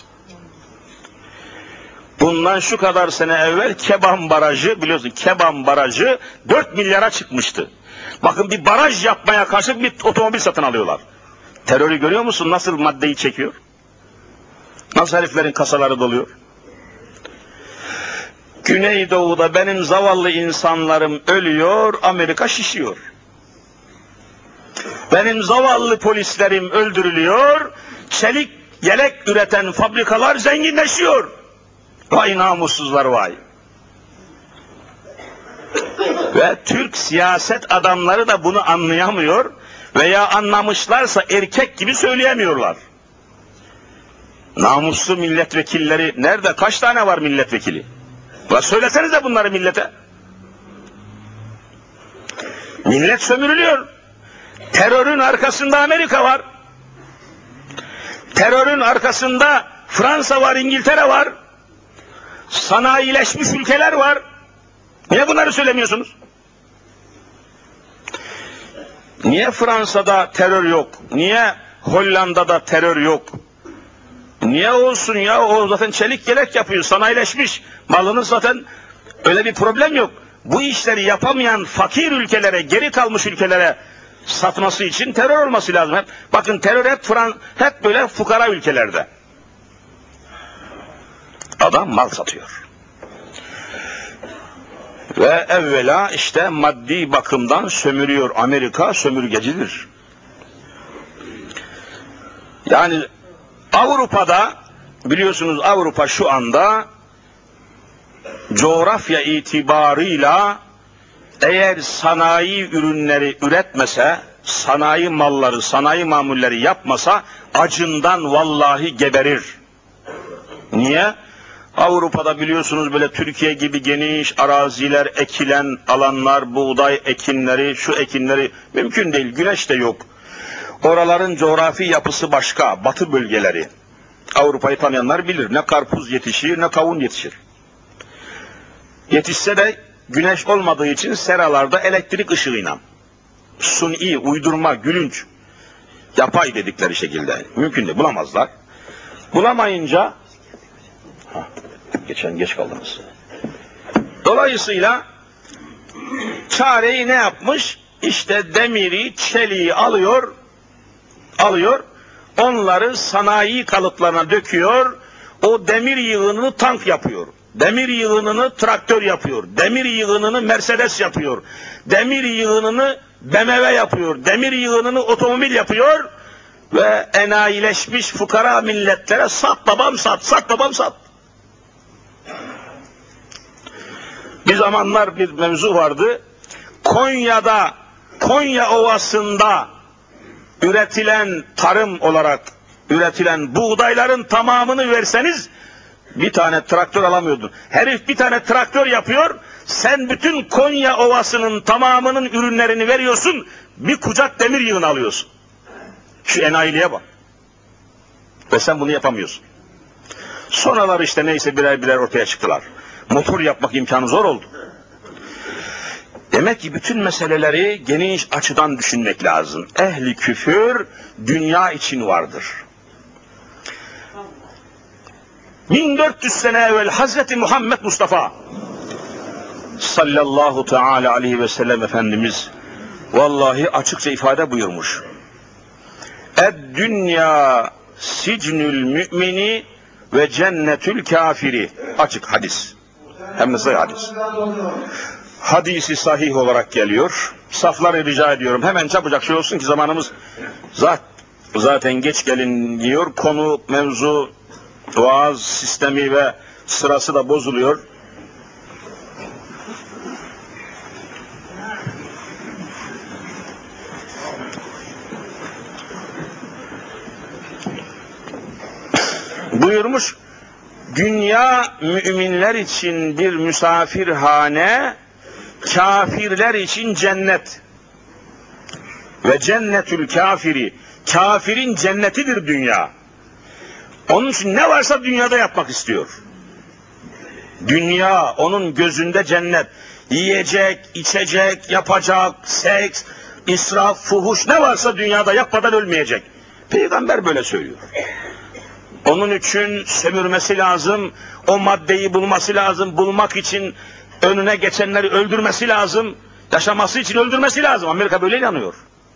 Bundan şu kadar sene evvel Keban Barajı, biliyorsun Keban Barajı 4 milyara çıkmıştı. Bakın bir baraj yapmaya karşı bir otomobil satın alıyorlar. Terörü görüyor musun? Nasıl maddeyi çekiyor? Nasıl heriflerin kasaları doluyor? Güneydoğu'da benim zavallı insanlarım ölüyor, Amerika şişiyor. Benim zavallı polislerim öldürülüyor, çelik yelek üreten fabrikalar zenginleşiyor. Vay namussuzlar vay. Ve Türk siyaset adamları da bunu anlayamıyor veya anlamışlarsa erkek gibi söyleyemiyorlar. Namuslu milletvekilleri nerede? Kaç tane var milletvekili? Ya söylesenize bunları millete. Millet sömürülüyor. Terörün arkasında Amerika var. Terörün arkasında Fransa var, İngiltere var. Sanayileşmiş ülkeler var. Niye bunları söylemiyorsunuz? Niye Fransa'da terör yok? Niye Hollanda'da terör yok? Niye olsun ya? O zaten çelik yelek yapıyor, sanayileşmiş. Malının zaten öyle bir problem yok. Bu işleri yapamayan fakir ülkelere, geri kalmış ülkelere satması için terör olması lazım. Bakın terör hep böyle fukara ülkelerde. Adam mal satıyor. Ve evvela işte maddi bakımdan sömürüyor. Amerika sömürgecidir. Yani Avrupa'da, biliyorsunuz Avrupa şu anda coğrafya itibarıyla eğer sanayi ürünleri üretmese, sanayi malları, sanayi mamulleri yapmasa acından vallahi geberir. Niye? Avrupa'da biliyorsunuz böyle Türkiye gibi geniş araziler, ekilen alanlar, buğday ekinleri, şu ekinleri mümkün değil. Güneş de yok. Oraların coğrafi yapısı başka, batı bölgeleri. Avrupa'yı tanıyanlar bilir. Ne karpuz yetişir, ne kavun yetişir. Yetişse de güneş olmadığı için seralarda elektrik ışığıyla. Suni, uydurma, gülünç, yapay dedikleri şekilde. Mümkün değil, bulamazlar. Bulamayınca, geçen geç kaldınız. Dolayısıyla çareyi ne yapmış? İşte demiri, çeliği alıyor, onları sanayi kalıplarına döküyor, o demir yığınını tank yapıyor, demir yığınını traktör yapıyor, demir yığınını Mercedes yapıyor, demir yığınını BMW yapıyor, demir yığınını otomobil yapıyor ve enayileşmiş fukara milletlere sat babam sat, sat babam sat. Bir zamanlar bir mevzu vardı, Konya'da, Konya Ovası'nda üretilen, tarım olarak üretilen buğdayların tamamını verseniz bir tane traktör alamıyordun. Herif bir tane traktör yapıyor, sen bütün Konya Ovası'nın tamamının ürünlerini veriyorsun, bir kucak demir yığını alıyorsun. Şu enayiliğe bak. Ve sen bunu yapamıyorsun. Sonralar işte neyse birer birer ortaya çıktılar. Motor yapmak imkanı zor oldu. Demek ki bütün meseleleri geniş açıdan düşünmek lazım. Ehli küfür dünya için vardır. 1400 sene evvel Hazreti Muhammed Mustafa sallallahu teala aleyhi ve sellem Efendimiz vallahi açıkça ifade buyurmuş. Dünya sicnül mümini ve cennetül kafiri. Açık hadis. Hem de sahih hadis. Hadisi sahih olarak geliyor. Safları rica ediyorum. Hemen çabucak şey olsun ki zamanımız zaten geç gelin diyor. Konu, mevzu, vaaz sistemi ve sırası da bozuluyor. Buyurmuş, dünya müminler için bir misafirhane, kafirler için cennet. Ve cennetül kafiri, kafirin cennetidir dünya. Onun için ne varsa dünyada yapmak istiyor. Dünya onun gözünde cennet. Yiyecek, içecek, yapacak, seks, israf, fuhuş, ne varsa dünyada yapmadan ölmeyecek. Peygamber böyle söylüyor. Onun için sömürmesi lazım, o maddeyi bulması lazım, bulmak için önüne geçenleri öldürmesi lazım, yaşaması için öldürmesi lazım. Amerika böyle inanıyor.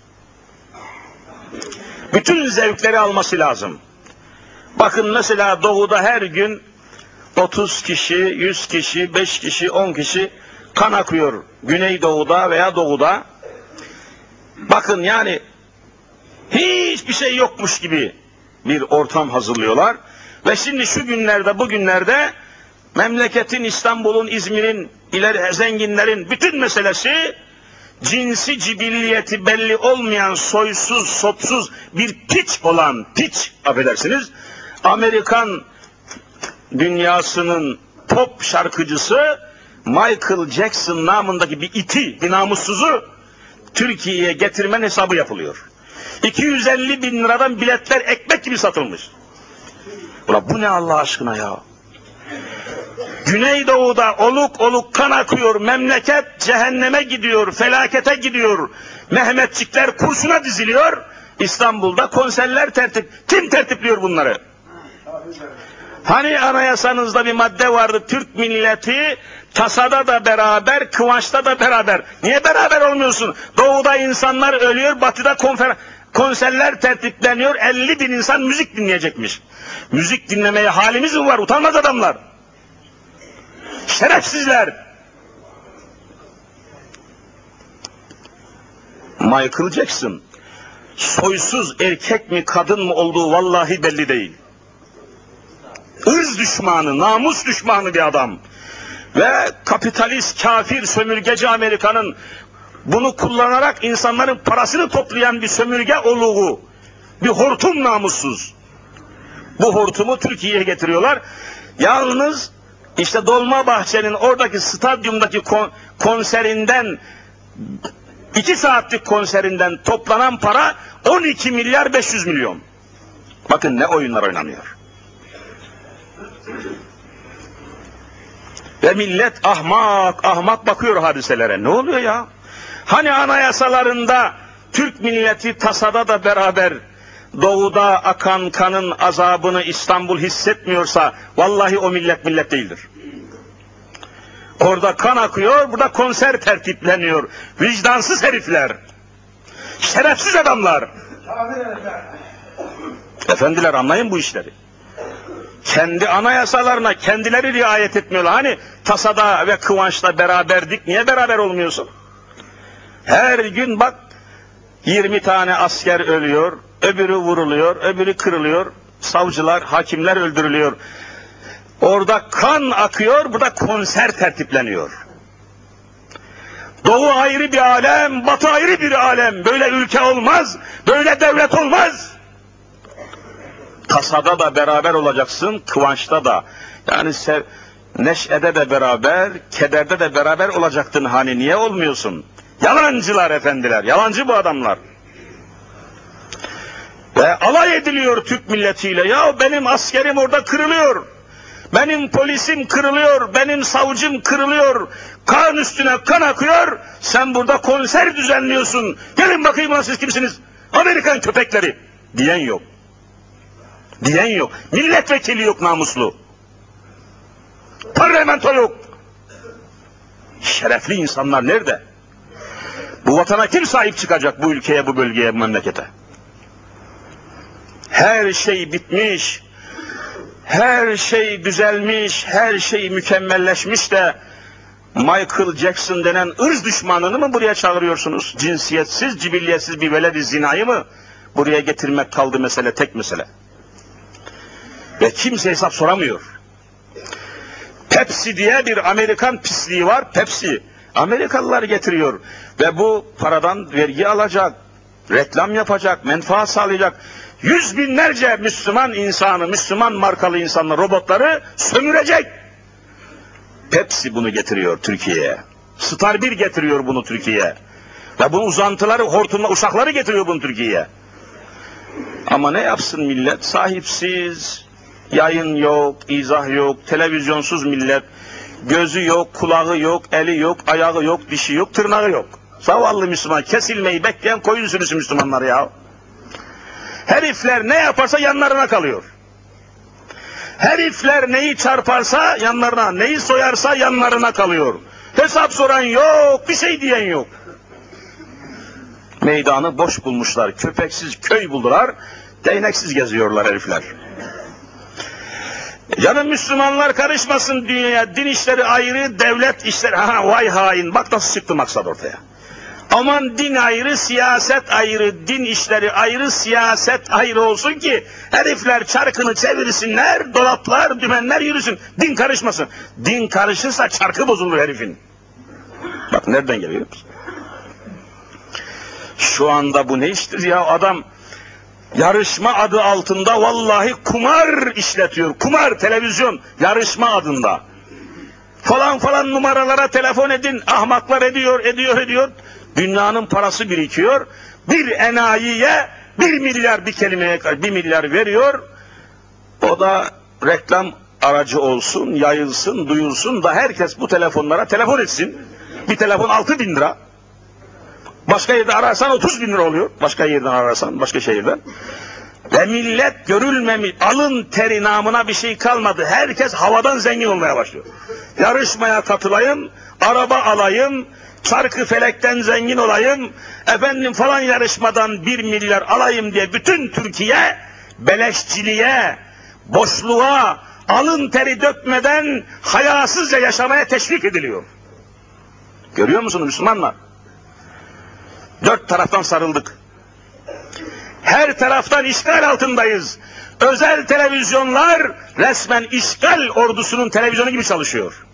Bütün zevkleri alması lazım. Bakın mesela doğuda her gün 30 kişi, 100 kişi, 5 kişi, 10 kişi kan akıyor. Güneydoğu'da veya doğuda. Bakın yani hiçbir şey yokmuş gibi bir ortam hazırlıyorlar. Ve şimdi şu günlerde, bugünlerde memleketin, İstanbul'un, İzmir'in, ileri zenginlerin bütün meselesi cinsi cibilliyeti belli olmayan soysuz, sopsuz bir piç olan, piç affedersiniz, Amerikan dünyasının pop şarkıcısı Michael Jackson namındaki bir iti, bir namussuzu Türkiye'ye getirmen hesabı yapılıyor. 250 bin liradan biletler ekmek gibi satılmış. Ulan bu ne Allah aşkına ya? Güneydoğu'da oluk oluk kan akıyor, memleket cehenneme gidiyor, felakete gidiyor. Mehmetçikler kurşuna diziliyor. İstanbul'da konserler kim tertipliyor bunları? Hani anayasanızda bir madde vardı, Türk milleti tasada da beraber, kıvançta da beraber. Niye beraber olmuyorsun? Doğuda insanlar ölüyor, batıda konserler tertipleniyor, 50 bin insan müzik dinleyecekmiş. Müzik dinlemeye halimiz mi var? Utanmaz adamlar. Şerefsizler. Michael Jackson soysuz erkek mi kadın mı olduğu vallahi belli değil. Irz düşmanı, namus düşmanı bir adam. Ve kapitalist, kafir, sömürgeci Amerika'nın bunu kullanarak insanların parasını toplayan bir sömürge oluğu, bir hortum namussuz. Bu hortumu Türkiye'ye getiriyorlar. Yalnız işte Dolmabahçe'nin oradaki stadyumdaki konserinden, 2 saatlik konserinden toplanan para 12 milyar 500 milyon. Bakın ne oyunlar oynanıyor. Ve millet ahmak bakıyor hadiselere. Ne oluyor ya? Hani anayasalarında Türk milleti tasada da beraber, doğuda akan kanın azabını İstanbul hissetmiyorsa vallahi o millet değildir. Orada kan akıyor, burada konser tertipleniyor. Vicdansız herifler. Şerefsiz adamlar. Efendiler anlayın bu işleri. Kendi anayasalarına kendileri riayet etmiyorlar. Hani tasada ve kıvançla beraberdik, niye beraber olmuyorsun? Her gün bak 20 tane asker ölüyor, öbürü vuruluyor, öbürü kırılıyor, savcılar, hakimler öldürülüyor. Orada kan akıyor, burada konser tertipleniyor. Doğu ayrı bir alem, batı ayrı bir alem. Böyle ülke olmaz, böyle devlet olmaz. Tasada da beraber olacaksın, kıvançta da. Yani neşede de beraber, kederde de beraber olacaktın, hani niye olmuyorsun? Yalancılar efendiler, yalancı bu adamlar. Ve alay ediliyor Türk milletiyle. Ya benim askerim orada kırılıyor, benim polisim kırılıyor, benim savcım kırılıyor, kan üstüne kan akıyor, sen burada konser düzenliyorsun, gelin bakayım lan siz kimsiniz? Amerikan köpekleri diyen yok. Diyen yok. Milletvekili yok namuslu. Parlamento yok. Şerefli insanlar nerede? Bu vatana kim sahip çıkacak, bu ülkeye, bu bölgeye, bu memlekete? Her şey bitmiş, her şey düzelmiş, her şey mükemmelleşmiş de Michael Jackson denen ırz düşmanını mı buraya çağırıyorsunuz? Cinsiyetsiz, cibilliyetsiz bir veled-i zinayı mı buraya getirmek kaldı mesele, tek mesele. Ve kimse hesap soramıyor. Pepsi diye bir Amerikan pisliği var, Pepsi. Amerikalılar getiriyor ve bu paradan vergi alacak, reklam yapacak, menfaat sağlayacak. Yüz binlerce Müslüman insanı, Müslüman markalı insanlar, robotları sömürecek. Pepsi bunu getiriyor Türkiye'ye. Star 1 getiriyor bunu Türkiye'ye. Ve bunun uzantıları, hortumla uşakları getiriyor bunu Türkiye'ye. Ama ne yapsın millet? Sahipsiz, yayın yok, izah yok, televizyonsuz millet. Gözü yok, kulağı yok, eli yok, ayağı yok, dişi yok, tırnağı yok. Zavallı Müslüman, kesilmeyi bekleyen koyun sürüsü Müslümanlar ya. Herifler ne yaparsa yanlarına kalıyor. Herifler neyi çarparsa yanlarına, neyi soyarsa yanlarına kalıyor. Hesap soran yok, bir şey diyen yok. Meydanı boş bulmuşlar, köpeksiz köy buldular, değneksiz geziyorlar herifler. Canım Müslümanlar karışmasın dünyaya, din işleri ayrı, devlet işleri, vay hain, bak nasıl çıktı maksat ortaya. Aman din ayrı, siyaset ayrı, din işleri ayrı, siyaset ayrı olsun ki herifler çarkını çevirsinler, dolaplar, dümenler yürüsün, din karışmasın. Din karışırsa çarkı bozulur herifin. Bak nereden geliyor? Şu anda bu ne iştir ya, adam yarışma adı altında vallahi kumar işletiyor, kumar, televizyon, yarışma adında. Falan falan numaralara telefon edin, ahmaklar ediyor. Dünyanın parası birikiyor. Bir enayiye 1 milyar, bir kelimeye 1 milyar veriyor. O da reklam aracı olsun, yayılsın, duyulsun da herkes bu telefonlara telefon etsin. Bir telefon 6.000 lira. Başka yerde ararsan 30.000 lira oluyor. Başka yerden ararsan, başka şehirden. Ve millet görülmemiş, alın teri namına bir şey kalmadı. Herkes havadan zengin olmaya başlıyor. Yarışmaya katılayım, araba alayım, çarkı felekten zengin olayım, efendim falan yarışmadan 1 milyar alayım diye bütün Türkiye beleşçiliğe, boşluğa, alın teri dökmeden hayasızca yaşamaya teşvik ediliyor. Görüyor musunuz Müslümanlar? 4 taraftan sarıldık. Her taraftan işgal altındayız. Özel televizyonlar resmen işgal ordusunun televizyonu gibi çalışıyor.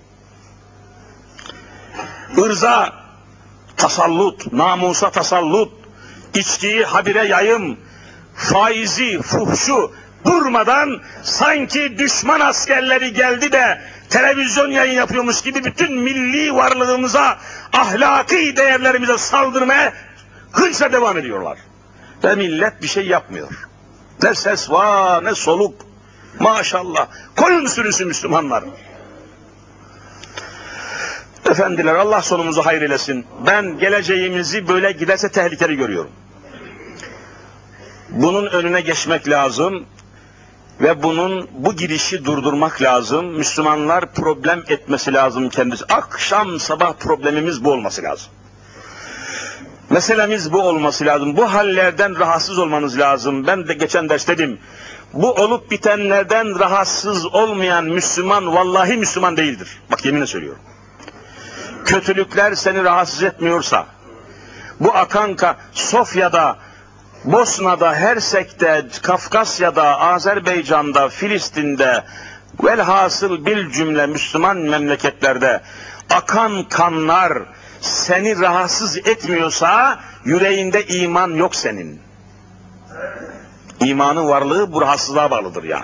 Irza tasallut, namusa tasallut, içkiyi habire yayım, faizi, fuhşu durmadan sanki düşman askerleri geldi de televizyon yayın yapıyormuş gibi bütün milli varlığımıza, ahlaki değerlerimize saldırmaya hınçla devam ediyorlar. Ve millet bir şey yapmıyor. Ne ses var, ne soluk. Maşallah. Koyun sürüsü Müslümanlar. Efendiler, Allah sonumuzu hayır eylesin. Ben geleceğimizi böyle giderse tehlikeli görüyorum. Bunun önüne geçmek lazım ve bu girişi durdurmak lazım. Müslümanlar problem etmesi lazım kendisi. Akşam sabah problemimiz bu olması lazım. Meselemiz bu olması lazım. Bu hallerden rahatsız olmanız lazım. Ben de geçen ders dedim. Bu olup bitenlerden rahatsız olmayan Müslüman vallahi Müslüman değildir. Bak yeminle söylüyorum. Kötülükler seni rahatsız etmiyorsa, bu akan Sofya'da, Bosna'da, Hersek'te, Kafkasya'da, Azerbaycan'da, Filistin'de, velhasıl bil cümle Müslüman memleketlerde akan kanlar seni rahatsız etmiyorsa, yüreğinde iman yok senin. İmanın varlığı bu rahatsızlığa bağlıdır yani.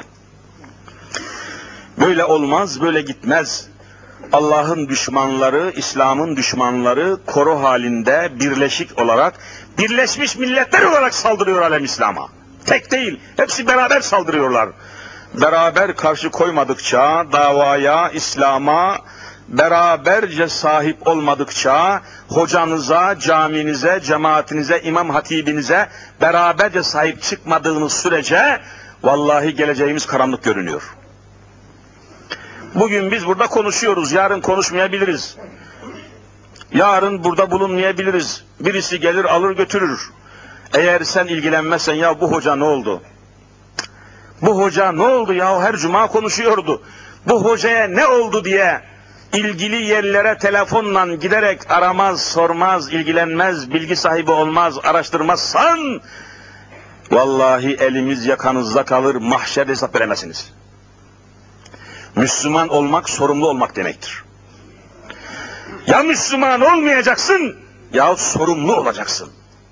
Böyle olmaz, böyle gitmez. Allah'ın düşmanları, İslam'ın düşmanları koro halinde birleşik olarak, Birleşmiş Milletler olarak saldırıyor alem İslam'a. Tek değil, hepsi beraber saldırıyorlar. Beraber karşı koymadıkça, davaya, İslam'a beraberce sahip olmadıkça, hocanıza, caminize, cemaatinize, imam hatibinize beraberce sahip çıkmadığınız sürece, vallahi geleceğimiz karanlık görünüyor. Bugün biz burada konuşuyoruz, yarın konuşmayabiliriz. Yarın burada bulunmayabiliriz. Birisi gelir alır götürür. Eğer sen ilgilenmezsen, ya bu hoca ne oldu? Bu hoca ne oldu ya, her cuma konuşuyordu. Bu hocaya ne oldu diye ilgili yerlere telefonla giderek aramaz, sormaz, ilgilenmez, bilgi sahibi olmaz, araştırmazsan vallahi elimiz yakanızda kalır, mahşerde hesap veremezsiniz. Müslüman olmak sorumlu olmak demektir. Ya Müslüman olmayacaksın ya sorumlu olacaksın.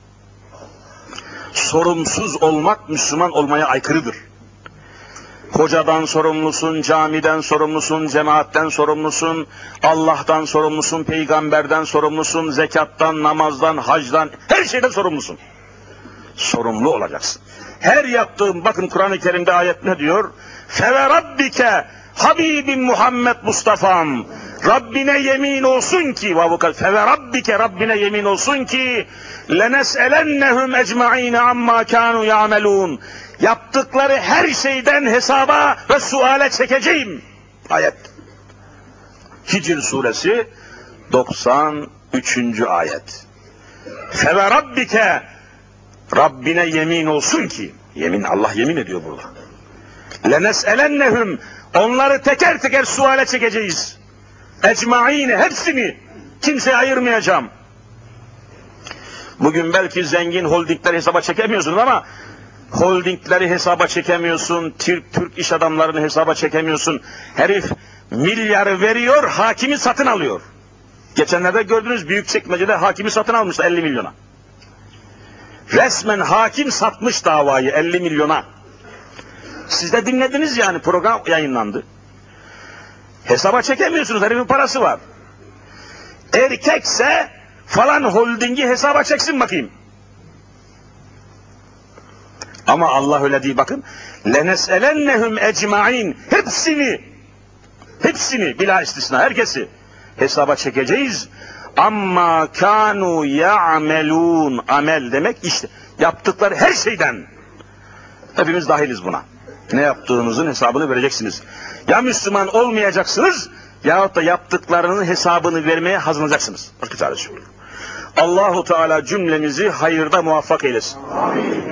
Sorumsuz olmak Müslüman olmaya aykırıdır. Hocadan sorumlusun, camiden sorumlusun, cemaatten sorumlusun, Allah'tan sorumlusun, peygamberden sorumlusun, zekattan, namazdan, hacdan, her şeyden sorumlusun. Sorumlu olacaksın. Her yaptığın, bakın Kur'an-ı Kerim'de ayet ne diyor? Feve rabbike Habibim Muhammed Mustafa'm, Rabbine yemin olsun ki, feve rabbike, Rabbine yemin olsun ki, lenes'elennehum ecma'ine amma kanu ya'melun. Yaptıkları her şeyden hesaba ve suale çekeceğim. Ayet. Hicr suresi 93. ayet. Feve rabbike, Rabbine yemin olsun ki, yemin, Allah yemin ediyor burada. Lenes'elennehum, onları teker teker suale çekeceğiz. Ecmaîne, hepsini, kimseye ayırmayacağım. Bugün belki zengin holdingleri hesaba çekemiyorsunuz ama holdingleri hesaba çekemiyorsun, Türk iş adamlarını hesaba çekemiyorsun. Herif milyarı veriyor, hakimi satın alıyor. Geçenlerde gördünüz, Büyükçekmece'de hakimi satın almıştı 50 milyona. Resmen hakim satmış davayı 50 milyona. Siz de dinlediniz yani, program yayınlandı. Hesaba çekemiyorsunuz, herifin parası var. Erkekse falan holdingi hesaba çeksin bakayım. Ama Allah öyle değil, bakın. Lenes'elennehum ecmaîn, hepsini bila istisna, herkesi hesaba çekeceğiz. Amma kanu ya'melun, amel demek işte yaptıkları her şeyden. Hepimiz dahiliz buna. Ne yaptığınızın hesabını vereceksiniz. Ya Müslüman olmayacaksınız yahut da yaptıklarının hesabını vermeye hazırlanacaksınız. Başka çaresi yok. Allahu Teala cümlemizi hayırda muvaffak eylesin. Amin.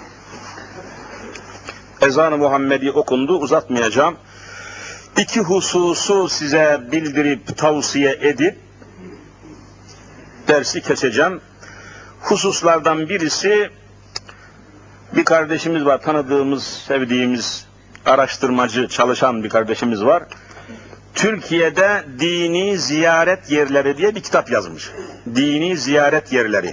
Ezan-ı Muhammedi okundu, uzatmayacağım. İki hususu size bildirip tavsiye edip dersi keseceğim. Hususlardan birisi, bir kardeşimiz var, tanıdığımız, sevdiğimiz, araştırmacı, çalışan bir kardeşimiz var. Türkiye'de dini ziyaret yerleri diye bir kitap yazmış. Dini ziyaret yerleri.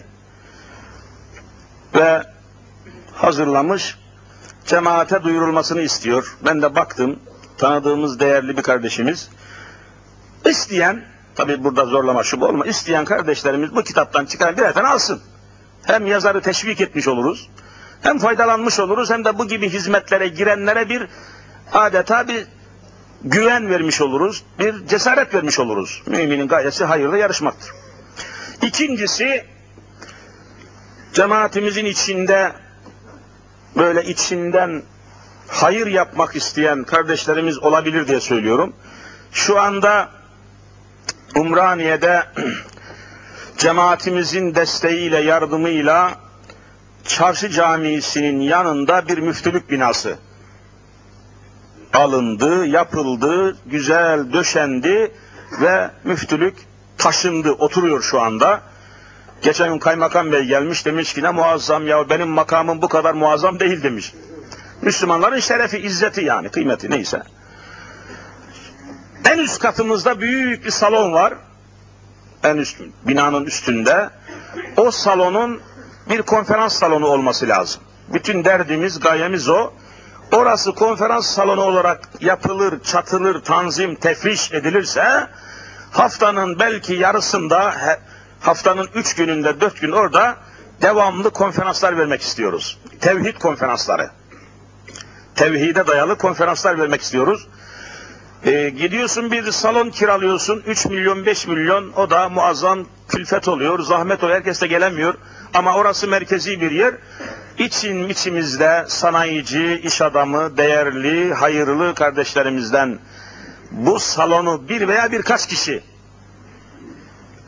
Ve hazırlamış, cemaate duyurulmasını istiyor. Ben de baktım, tanıdığımız değerli bir kardeşimiz. İsteyen, tabi burada zorlama şu bu olma, isteyen kardeşlerimiz bu kitaptan çıkan birer tane alsın. Hem yazarı teşvik etmiş oluruz, hem faydalanmış oluruz, hem de bu gibi hizmetlere girenlere bir adeta bir güven vermiş oluruz, bir cesaret vermiş oluruz. Müminin gayesi hayırda yarışmaktır. İkincisi, cemaatimizin içinde böyle içinden hayır yapmak isteyen kardeşlerimiz olabilir diye söylüyorum. Şu anda Umraniye'de cemaatimizin desteğiyle, yardımıyla Çarşı Camisi'nin yanında bir müftülük binası alındı, yapıldı, güzel döşendi ve müftülük taşındı, oturuyor şu anda. Geçen gün kaymakam bey gelmiş, demiş ki ne muazzam ya, benim makamım bu kadar muazzam değil demiş. Müslümanların şerefi, izzeti yani, kıymeti neyse. En üst katımızda büyük bir salon var. En üst binanın üstünde. O salonun bir konferans salonu olması lazım. Bütün derdimiz, gayemiz o. Orası konferans salonu olarak yapılır, çatılır, tanzim, tefriş edilirse haftanın belki yarısında, haftanın 3 gününde 4 gün orada devamlı konferanslar vermek istiyoruz. Tevhid konferansları. Tevhide dayalı konferanslar vermek istiyoruz. Gidiyorsun bir salon kiralıyorsun, 3 milyon 5 milyon, o da muazzam külfet oluyor, zahmet oluyor, herkes de gelemiyor. Ama orası merkezi bir yer. İçimizde sanayici, iş adamı, değerli, hayırlı kardeşlerimizden bu salonu bir veya birkaç kişi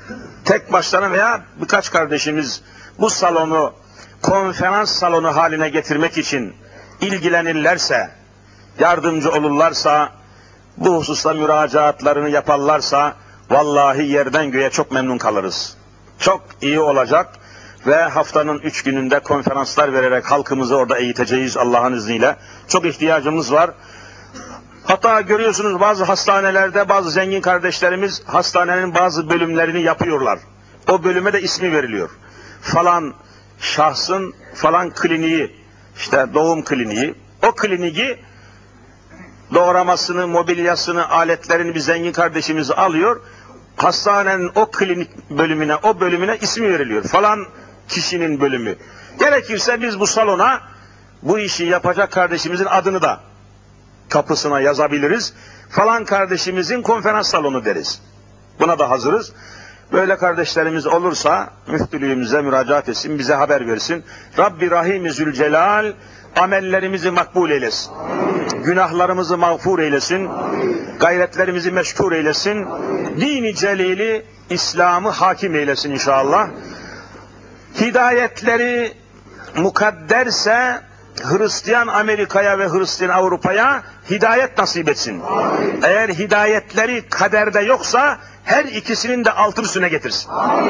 tek başlarına veya birkaç kardeşimiz bu salonu konferans salonu haline getirmek için ilgilenirlerse, yardımcı olurlarsa, bu hususta müracaatlarını yaparlarsa, vallahi yerden göğe çok memnun kalırız. Çok iyi olacak ve haftanın 3 gününde konferanslar vererek halkımızı orada eğiteceğiz Allah'ın izniyle. Çok ihtiyacımız var. Hatta görüyorsunuz bazı hastanelerde bazı zengin kardeşlerimiz hastanenin bazı bölümlerini yapıyorlar. O bölüme de ismi veriliyor. Falan şahsın falan kliniği, işte doğum kliniği, o kliniği doğramasını, mobilyasını, aletlerini bir zengin kardeşimiz alıyor. Hastanenin o klinik bölümüne, o bölümüne ismi veriliyor. Falan kişinin bölümü. Gerekirse biz bu salona bu işi yapacak kardeşimizin adını da kapısına yazabiliriz. Falan kardeşimizin konferans salonu deriz. Buna da hazırız. Böyle kardeşlerimiz olursa müftülüğümüze müracaat etsin, bize haber versin. Rabbi Rahim-i Zülcelal amellerimizi makbul eylesin. Günahlarımızı mağfur eylesin. Gayretlerimizi meşkur eylesin. Dini celili İslam'ı hakim eylesin inşallah. Hidayetleri mukadderse Hristiyan Amerika'ya ve Hristiyan Avrupa'ya hidayet nasip etsin. Eğer hidayetleri kaderde yoksa her ikisinin de altı üstüne getirsin.